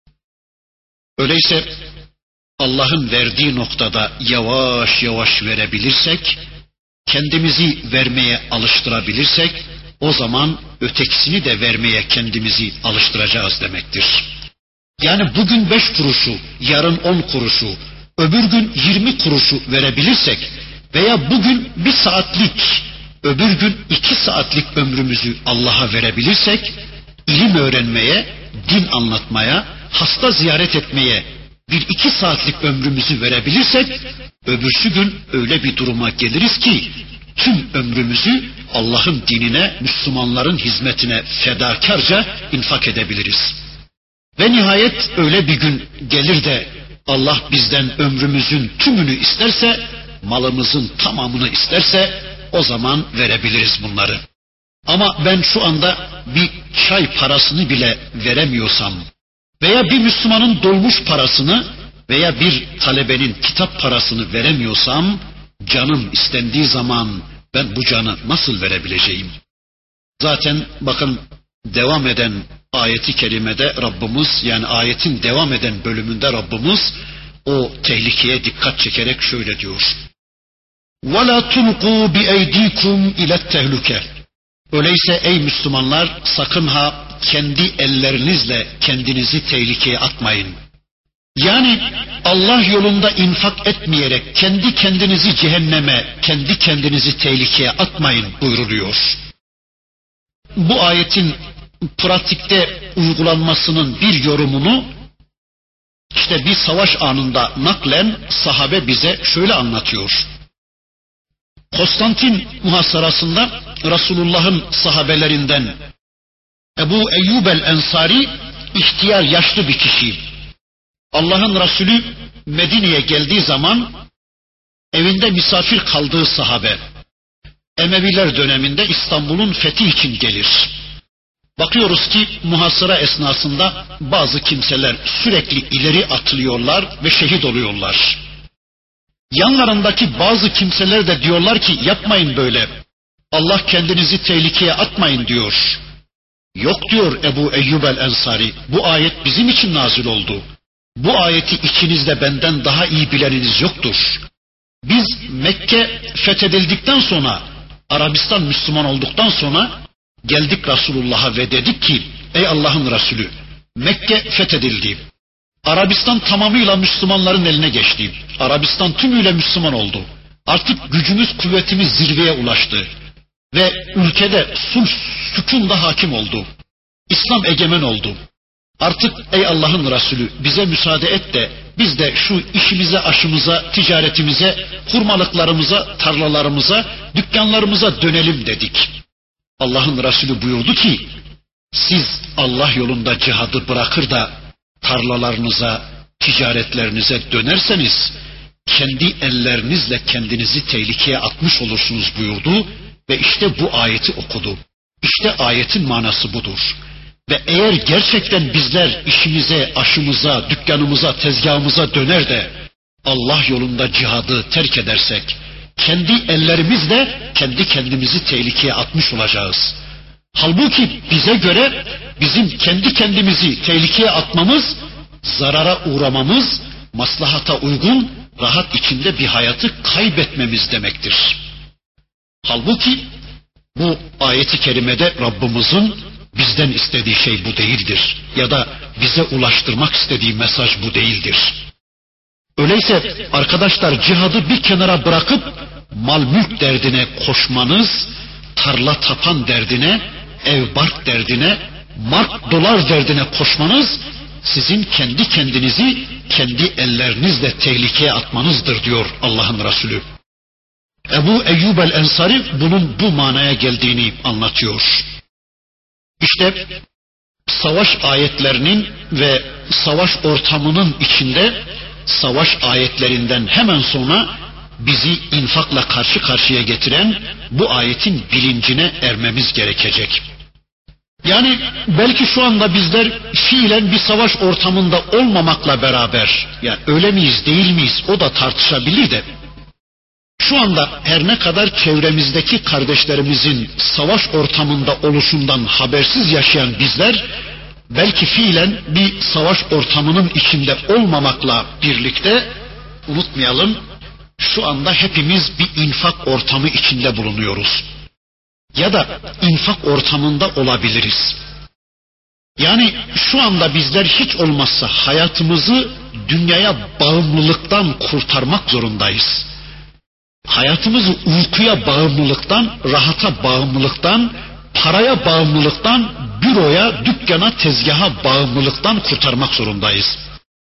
A: Öyleyse Allah'ın verdiği noktada yavaş yavaş verebilirsek, kendimizi vermeye alıştırabilirsek, o zaman ötekisini de vermeye kendimizi alıştıracağız demektir. Yani bugün 5 kuruşu, yarın 10 kuruşu, öbür gün 20 kuruşu verebilirsek veya bugün 1 saatlik, öbür gün 2 saatlik ömrümüzü Allah'a verebilirsek, ilim öğrenmeye, din anlatmaya, hasta ziyaret etmeye 1-2 saatlik ömrümüzü verebilirsek, öbürsü gün öyle bir duruma geliriz ki tüm ömrümüzü Allah'ın dinine, Müslümanların hizmetine fedakarca infak edebiliriz. Ve nihayet öyle bir gün gelir de Allah bizden ömrümüzün tümünü isterse, malımızın tamamını isterse, o zaman verebiliriz bunları. Ama ben şu anda bir çay parasını bile veremiyorsam veya bir Müslümanın dolmuş parasını veya bir talebenin kitap parasını veremiyorsam, canım istendiği zaman ben bu canı nasıl verebileceğim? Zaten bakın devam eden ayeti kerimede Rabbimiz, yani ayetin devam eden bölümünde Rabbimiz o tehlikeye dikkat çekerek şöyle diyor. وَلَا تُلْقُوا بِاَيْد۪يكُمْ اِلَى التَّهْلُكَ. Öyleyse ey Müslümanlar, sakın ha kendi ellerinizle kendinizi tehlikeye atmayın. Yani Allah yolunda infak etmeyerek kendi kendinizi cehenneme, kendi kendinizi tehlikeye atmayın buyruluyor. Bu ayetin pratikte uygulanmasının bir yorumunu işte bir savaş anında naklen sahabe bize şöyle anlatıyor. Konstantin muhasarasında Resulullah'ın sahabelerinden Ebu Eyyub el-Ensari ihtiyar yaşlı bir kişi. Allah'ın Resulü Medine'ye geldiği zaman evinde misafir kaldığı sahabe. Emeviler döneminde İstanbul'un fethi için gelir. Bakıyoruz ki muhasara esnasında bazı kimseler sürekli ileri atılıyorlar ve şehit oluyorlar. Yanlarındaki bazı kimseler de diyorlar ki yapmayın böyle. Allah kendinizi tehlikeye atmayın diyor. Yok diyor Ebu Eyyub el-Ensari, bu ayet bizim için nazil oldu. Bu ayeti içinizde benden daha iyi bileniniz yoktur. Biz Mekke fethedildikten sonra, Arabistan Müslüman olduktan sonra geldik Resulullah'a ve dedik ki ey Allah'ın Resulü, Mekke fethedildi. Arabistan tamamıyla Müslümanların eline geçti. Arabistan tümüyle Müslüman oldu. Artık gücümüz, kuvvetimiz zirveye ulaştı. Ve ülkede sulh, sükun da hakim oldu. İslam egemen oldu. Artık ey Allah'ın Resulü bize müsaade et de biz de şu işimize, aşımıza, ticaretimize, hurmalıklarımıza, tarlalarımıza, dükkanlarımıza dönelim dedik. Allah'ın Resulü buyurdu ki siz Allah yolunda cihadı bırakır da tarlalarınıza, ticaretlerinize dönerseniz kendi ellerinizle kendinizi tehlikeye atmış olursunuz buyurdu ve işte bu ayeti okudu. İşte ayetin manası budur. Ve eğer gerçekten bizler işimize, aşımıza, dükkanımıza, tezgahımıza döner de Allah yolunda cihadı terk edersek kendi ellerimizle kendi kendimizi tehlikeye atmış olacağız. Halbuki bize göre bizim kendi kendimizi tehlikeye atmamız, zarara uğramamız, maslahata uygun, rahat içinde bir hayatı kaybetmemiz demektir. Halbuki bu ayeti kerimede Rabbimizin bizden istediği şey bu değildir. Ya da bize ulaştırmak istediği mesaj bu değildir. Öyleyse arkadaşlar cihadı bir kenara bırakıp mal mülk derdine koşmanız, tarla tapan derdine, ev bark derdine, mark dolar derdine koşmanız sizin kendi kendinizi kendi ellerinizle tehlikeye atmanızdır diyor Allah'ın Resulü. Ebu Eyyub el-Ensari bunun bu manaya geldiğini anlatıyor. İşte savaş ayetlerinin ve savaş ortamının içinde savaş ayetlerinden hemen sonra bizi infakla karşı karşıya getiren bu ayetin bilincine ermemiz gerekecek. Yani belki şu anda bizler fiilen bir savaş ortamında olmamakla beraber, yani öyle miyiz değil miyiz o da tartışabilir de, şu anda her ne kadar çevremizdeki kardeşlerimizin savaş ortamında oluşundan habersiz yaşayan bizler, belki fiilen bir savaş ortamının içinde olmamakla birlikte unutmayalım, şu anda hepimiz bir infak ortamı içinde bulunuyoruz. Ya da infak ortamında olabiliriz. Yani şu anda bizler hiç olmazsa hayatımızı dünyaya bağımlılıktan kurtarmak zorundayız. Hayatımızı uykuya bağımlılıktan, rahata bağımlılıktan, paraya bağımlılıktan, büroya, dükkana, tezgaha bağımlılıktan kurtarmak zorundayız.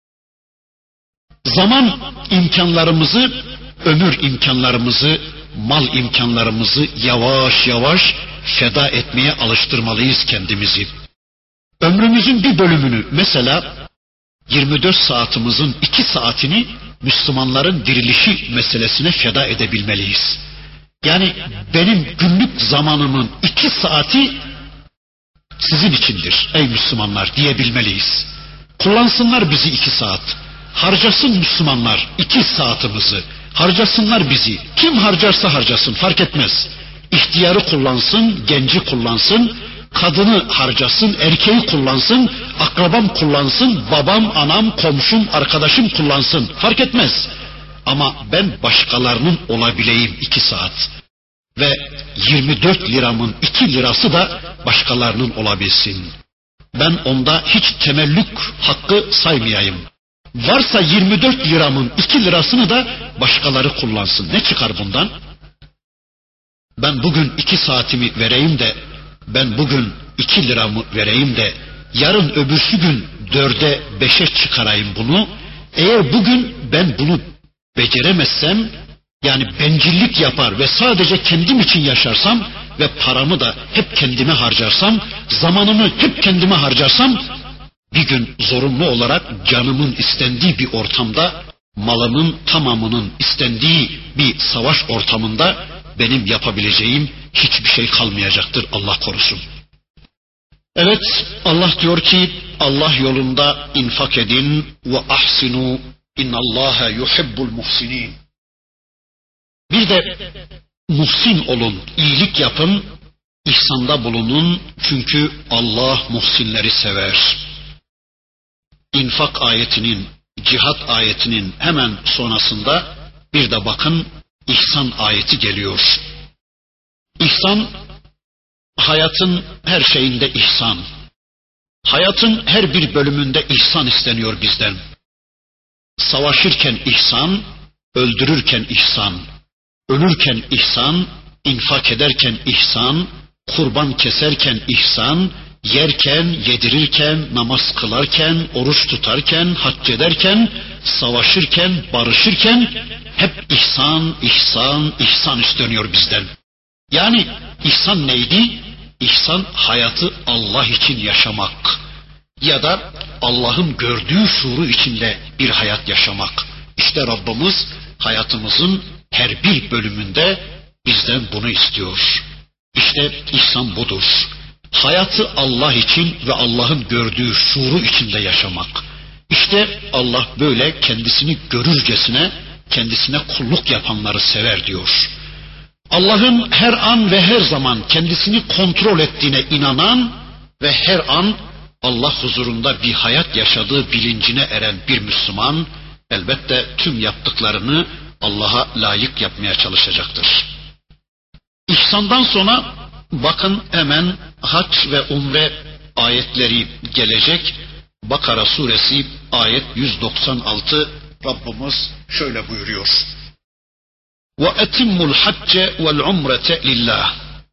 A: Zaman imkanlarımızı, ömür imkanlarımızı, mal imkanlarımızı yavaş yavaş feda etmeye alıştırmalıyız kendimizi. Ömrümüzün bir bölümünü, mesela 24 saatimizin 2 saatini Müslümanların dirilişi meselesine feda edebilmeliyiz. Yani benim günlük zamanımın 2 saati sizin içindir ey Müslümanlar diyebilmeliyiz. Kullansınlar bizi 2 saat. Harcasın Müslümanlar 2 saatimizi. Harcasınlar bizi. Kim harcarsa harcasın fark etmez. İhtiyarı kullansın, genci kullansın, kadını harcasın, erkeği kullansın, akrabam kullansın, babam, anam, komşum, arkadaşım kullansın fark etmez. Ama ben başkalarının olabileyim 2 saat. Ve 24 liramın 2 lirası da başkalarının olabilsin. Ben onda hiç temellük hakkı saymayayım. Varsa 24 liramın 2 lirasını da başkaları kullansın. Ne çıkar bundan? Ben bugün 2 saatimi vereyim de, ben bugün 2 liramı vereyim de, yarın öbürsü gün 4'e 5'e çıkarayım bunu. Eğer bugün ben bunu beceremezsem, yani bencillik yapar ve sadece kendim için yaşarsam ve paramı da hep kendime harcarsam, zamanımı hep kendime harcarsam, bir gün zorunlu olarak canımın istendiği bir ortamda, malımın tamamının istendiği bir savaş ortamında benim yapabileceğim hiçbir şey kalmayacaktır, Allah korusun. Evet, Allah diyor ki, Allah yolunda infak edin ve ahsinu innallaha yuhibbul muhsinin. Bir de muhsin olun, iyilik yapın, ihsanda bulunun çünkü Allah muhsinleri sever. İnfak ayetinin, cihat ayetinin hemen sonrasında bir de bakın ihsan ayeti geliyor. İhsan, hayatın her şeyinde ihsan. Hayatın her bir bölümünde ihsan isteniyor bizden. Savaşırken ihsan, öldürürken ihsan, ölürken ihsan, infak ederken ihsan, kurban keserken ihsan, yerken, yedirirken, namaz kılarken, oruç tutarken, hac ederken, savaşırken, barışırken hep ihsan, ihsan, ihsan isteniyor bizden. Yani ihsan neydi? İhsan hayatı Allah için yaşamak ya da Allah'ın gördüğü şuuru içinde bir hayat yaşamak. İşte Rabbimiz hayatımızın her bir bölümünde bizden bunu istiyor. İşte ihsan budur. Hayatı Allah için ve Allah'ın gördüğü şuuru içinde yaşamak. İşte Allah böyle kendisini görürcesine, kendisine kulluk yapanları sever diyor. Allah'ın her an ve her zaman kendisini kontrol ettiğine inanan ve her an Allah huzurunda bir hayat yaşadığı bilincine eren bir Müslüman, elbette tüm yaptıklarını Allah'a layık yapmaya çalışacaktır. İhsandan sonra bakın hemen hac ve umre ayetleri gelecek. Bakara suresi ayet 196, Rabbimiz şöyle buyuruyor. وَاَتِمُّ الْحَجَّ وَالْعُمْرَةَ لِلّٰهِ.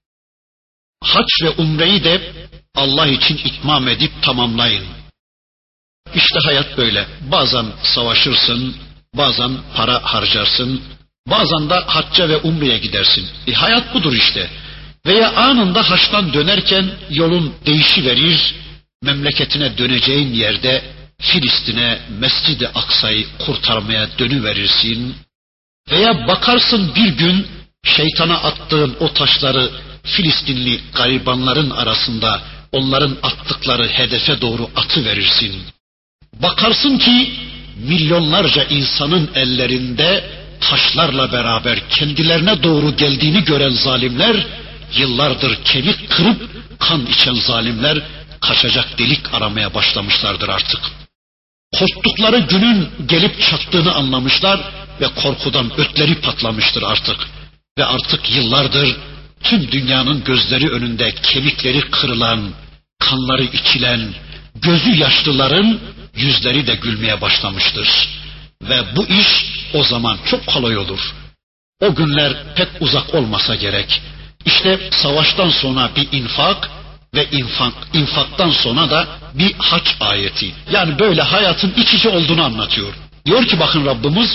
A: Hac ve umreyi de Allah için itmam edip tamamlayın. İşte hayat böyle. Bazen savaşırsın, bazen para harcarsın, bazen de hacca ve umreye gidersin. Hayat budur işte. Veya anında haçtan dönerken yolun değişiverir, memleketine döneceğin yerde Filistin'e, Mescid-i Aksa'yı kurtarmaya dönüverirsin. Veya bakarsın bir gün şeytana attığın o taşları Filistinli garibanların arasında onların attıkları hedefe doğru atıverirsin. Bakarsın ki milyonlarca insanın ellerinde taşlarla beraber kendilerine doğru geldiğini gören zalimler, yıllardır kemik kırıp kan içen zalimler kaçacak delik aramaya başlamışlardır artık. Korktukları günün gelip çattığını anlamışlar ve korkudan ötleri patlamıştır artık. Ve artık yıllardır tüm dünyanın gözleri önünde kemikleri kırılan, kanları içilen, gözü yaşlıların yüzleri de gülmeye başlamıştır. Ve bu iş o zaman çok kolay olur. O günler pek uzak olmasa gerek. İşte savaştan sonra bir infak ve infaktan sonra da bir hac ayeti. Yani böyle hayatın iç içe olduğunu anlatıyor. Diyor ki bakın Rabbimiz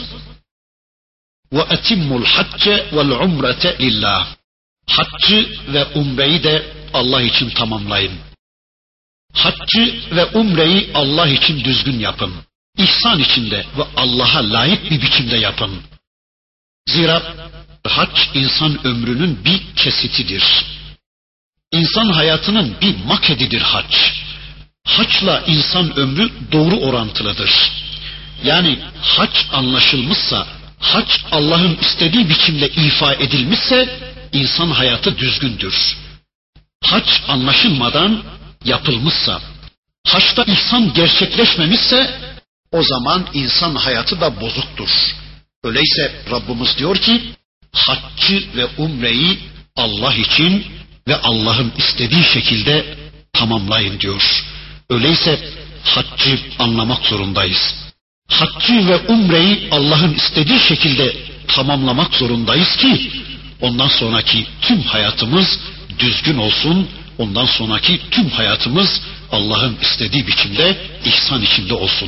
A: وَاَتِمُّ الْحَجَّ وَالْعُمْرَةَ لِلّٰهِ Haccı ve umreyi de Allah için tamamlayın. Haccı ve umreyi Allah için düzgün yapın. İhsan içinde ve Allah'a layık bir biçimde yapın. Zira hac insan ömrünün bir kesitidir. İnsan hayatının bir makedidir hac. Haçla insan ömrü doğru orantılıdır. Yani hac anlaşılmışsa, hac Allah'ın istediği biçimde ifa edilmişse insan hayatı düzgündür. Hac anlaşılmadan yapılmışsa, haçta ihsan gerçekleşmemişse o zaman insan hayatı da bozuktur. Öyleyse Rabbimiz diyor ki haccı ve umreyi Allah için ve Allah'ın istediği şekilde tamamlayın diyor. Öyleyse haccı anlamak zorundayız. Haccı ve umreyi Allah'ın istediği şekilde tamamlamak zorundayız ki ondan sonraki tüm hayatımız düzgün olsun. Ondan sonraki tüm hayatımız Allah'ın istediği biçimde ihsan içinde olsun.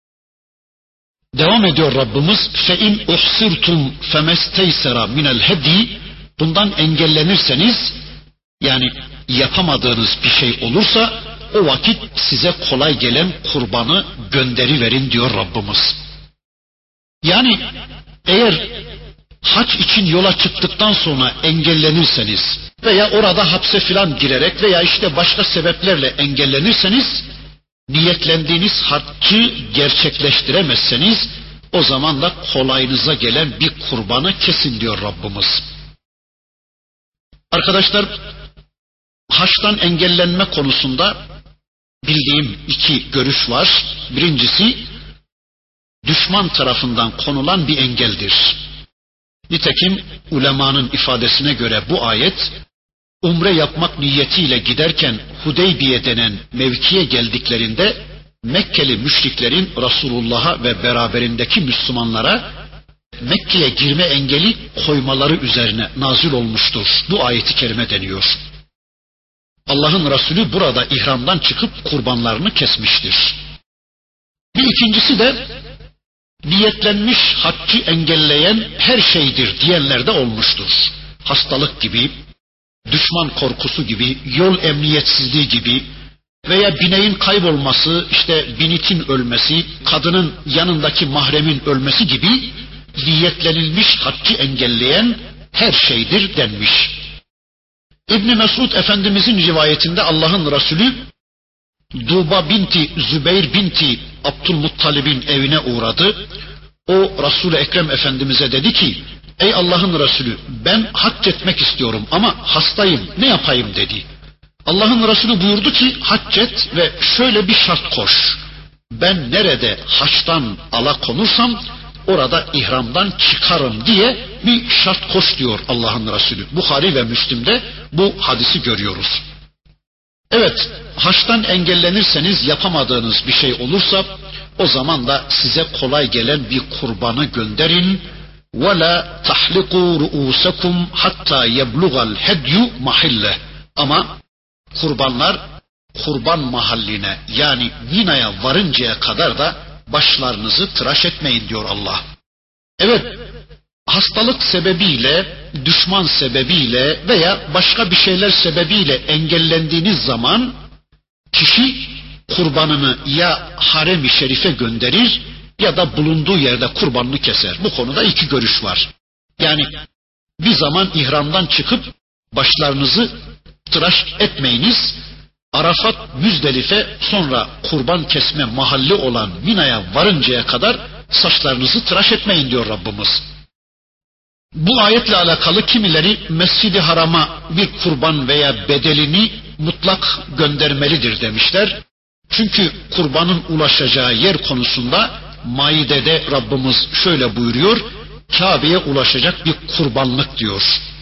A: Devam ediyor Rabbimiz فَاِنْ اُحْسِرْتُمْ فَمَسْتَيْسَرَ مِنَ الْهَد۪ي Bundan engellenirseniz yani yapamadığınız bir şey olursa o vakit size kolay gelen kurbanı gönderiverin diyor Rabbimiz. Yani eğer hac için yola çıktıktan sonra engellenirseniz veya orada hapse filan girerek veya işte başka sebeplerle engellenirseniz niyetlendiğiniz haccı gerçekleştiremezseniz o zaman da kolayınıza gelen bir kurbanı kesin diyor Rabbimiz. Arkadaşlar haçtan engellenme konusunda bildiğim iki görüş var. Birincisi düşman tarafından konulan bir engeldir. Nitekim ulemanın ifadesine göre bu ayet umre yapmak niyetiyle giderken Hudeybiye denen mevkiye geldiklerinde Mekkeli müşriklerin Resulullah'a ve beraberindeki Müslümanlara Mekke'ye girme engeli koymaları üzerine nazil olmuştur. Bu ayeti kerime deniyor. Allah'ın Resulü burada ihramdan çıkıp kurbanlarını kesmiştir. Bir ikincisi de niyetlenmiş haccı engelleyen her şeydir diyenler de olmuştur. Hastalık gibi, düşman korkusu gibi, yol emniyetsizliği gibi veya bineğin kaybolması, işte binitin ölmesi, kadının yanındaki mahremin ölmesi gibi niyetlenilmiş haccı engelleyen her şeydir denmiş. İbn Mesud Efendimizin rivayetinde Allah'ın Resulü Duba binti Zübeyir binti Abdülmuttalib'in evine uğradı. O Resul-i Ekrem Efendimiz'e dedi ki ey Allah'ın Resulü ben hac etmek istiyorum ama hastayım ne yapayım dedi. Allah'ın Resulü buyurdu ki hac et ve şöyle bir şart koş. Ben nerede haçtan alakonursam orada ihramdan çıkarım diye bir şart koş diyor Allah'ın Resulü. Buhari ve Müslim'de bu hadisi görüyoruz. Evet, haçtan engellenirseniz yapamadığınız bir şey olursa o zaman da size kolay gelen bir kurbanı gönderin. وَلَا تَحْلِقُوا رُؤُوسَكُمْ حَتَّى يَبْلُغَ الْهَدْيُ مَحِلَّهِ Ama kurbanlar kurban mahalline yani Mina'ya varıncaya kadar da başlarınızı tıraş etmeyin diyor Allah. Evet, hastalık sebebiyle, düşman sebebiyle veya başka bir şeyler sebebiyle engellendiğiniz zaman kişi kurbanını ya harem-i şerife gönderir ya da bulunduğu yerde kurbanını keser. Bu konuda iki görüş var. Yani bir zaman ihramdan çıkıp başlarınızı tıraş etmeyiniz. Arafat, Müzdelife, sonra kurban kesme mahalli olan Mina'ya varıncaya kadar saçlarınızı tıraş etmeyin diyor Rabbimiz. Bu ayetle alakalı kimileri Mescid-i Haram'a bir kurban veya bedelini mutlak göndermelidir demişler. Çünkü kurbanın ulaşacağı yer konusunda Maide'de Rabbimiz şöyle buyuruyor, Kabe'ye ulaşacak bir kurbanlık diyor.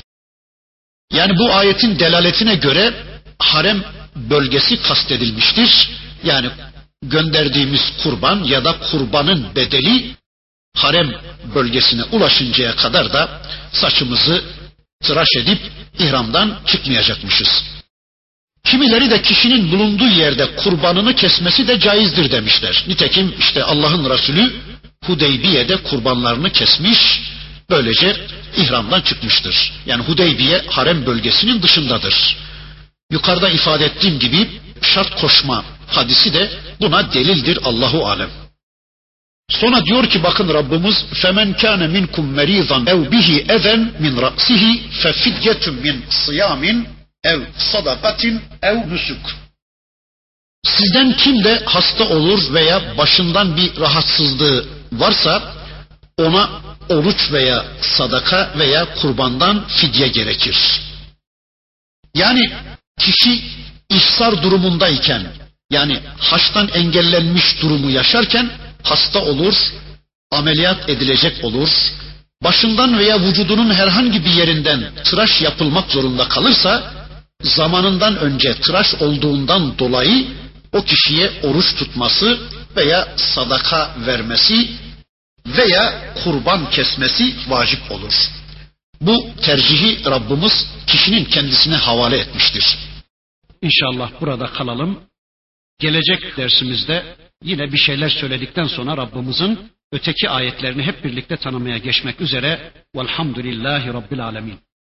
A: Yani bu ayetin delaletine göre harem bölgesi kastedilmiştir. Yani gönderdiğimiz kurban ya da kurbanın bedeli harem bölgesine ulaşıncaya kadar da saçımızı tıraş edip ihramdan çıkmayacakmışız. Kimileri de kişinin bulunduğu yerde kurbanını kesmesi de caizdir demişler. Nitekim işte Allah'ın Resulü Hudeybiye'de kurbanlarını kesmiş, böylece ihramdan çıkmıştır. Yani Hudeybiye harem bölgesinin dışındadır. Yukarıda ifade ettiğim gibi şart koşma hadisi de buna delildir, Allahu alem. Sonra diyor ki bakın Rabbimiz فَمَنْ كَانَ مِنْكُمْ مَرِيضًا اَوْ بِهِ اَذًا مِنْ رَأْسِهِ فَفِدْيَةٌ مِنْ صِيَامٍ ev sadakatin ev nusuk. Sizden kim de hasta olur veya başından bir rahatsızlığı varsa ona oruç veya sadaka veya kurbandan fidye gerekir. Yani kişi ihsar durumundayken, yani haçtan engellenmiş durumu yaşarken hasta olur, ameliyat edilecek olur, başından veya vücudunun herhangi bir yerinden tıraş yapılmak zorunda kalırsa, zamanından önce tıraş olduğundan dolayı o kişiye oruç tutması veya sadaka vermesi veya kurban kesmesi vacip olur. Bu tercihi Rabbimiz kişinin kendisine havale etmiştir.
B: İnşallah burada kalalım. Gelecek dersimizde yine bir şeyler söyledikten sonra Rabbimizin öteki ayetlerini hep birlikte tanımaya geçmek üzere. Velhamdülillahi Rabbil Alemin.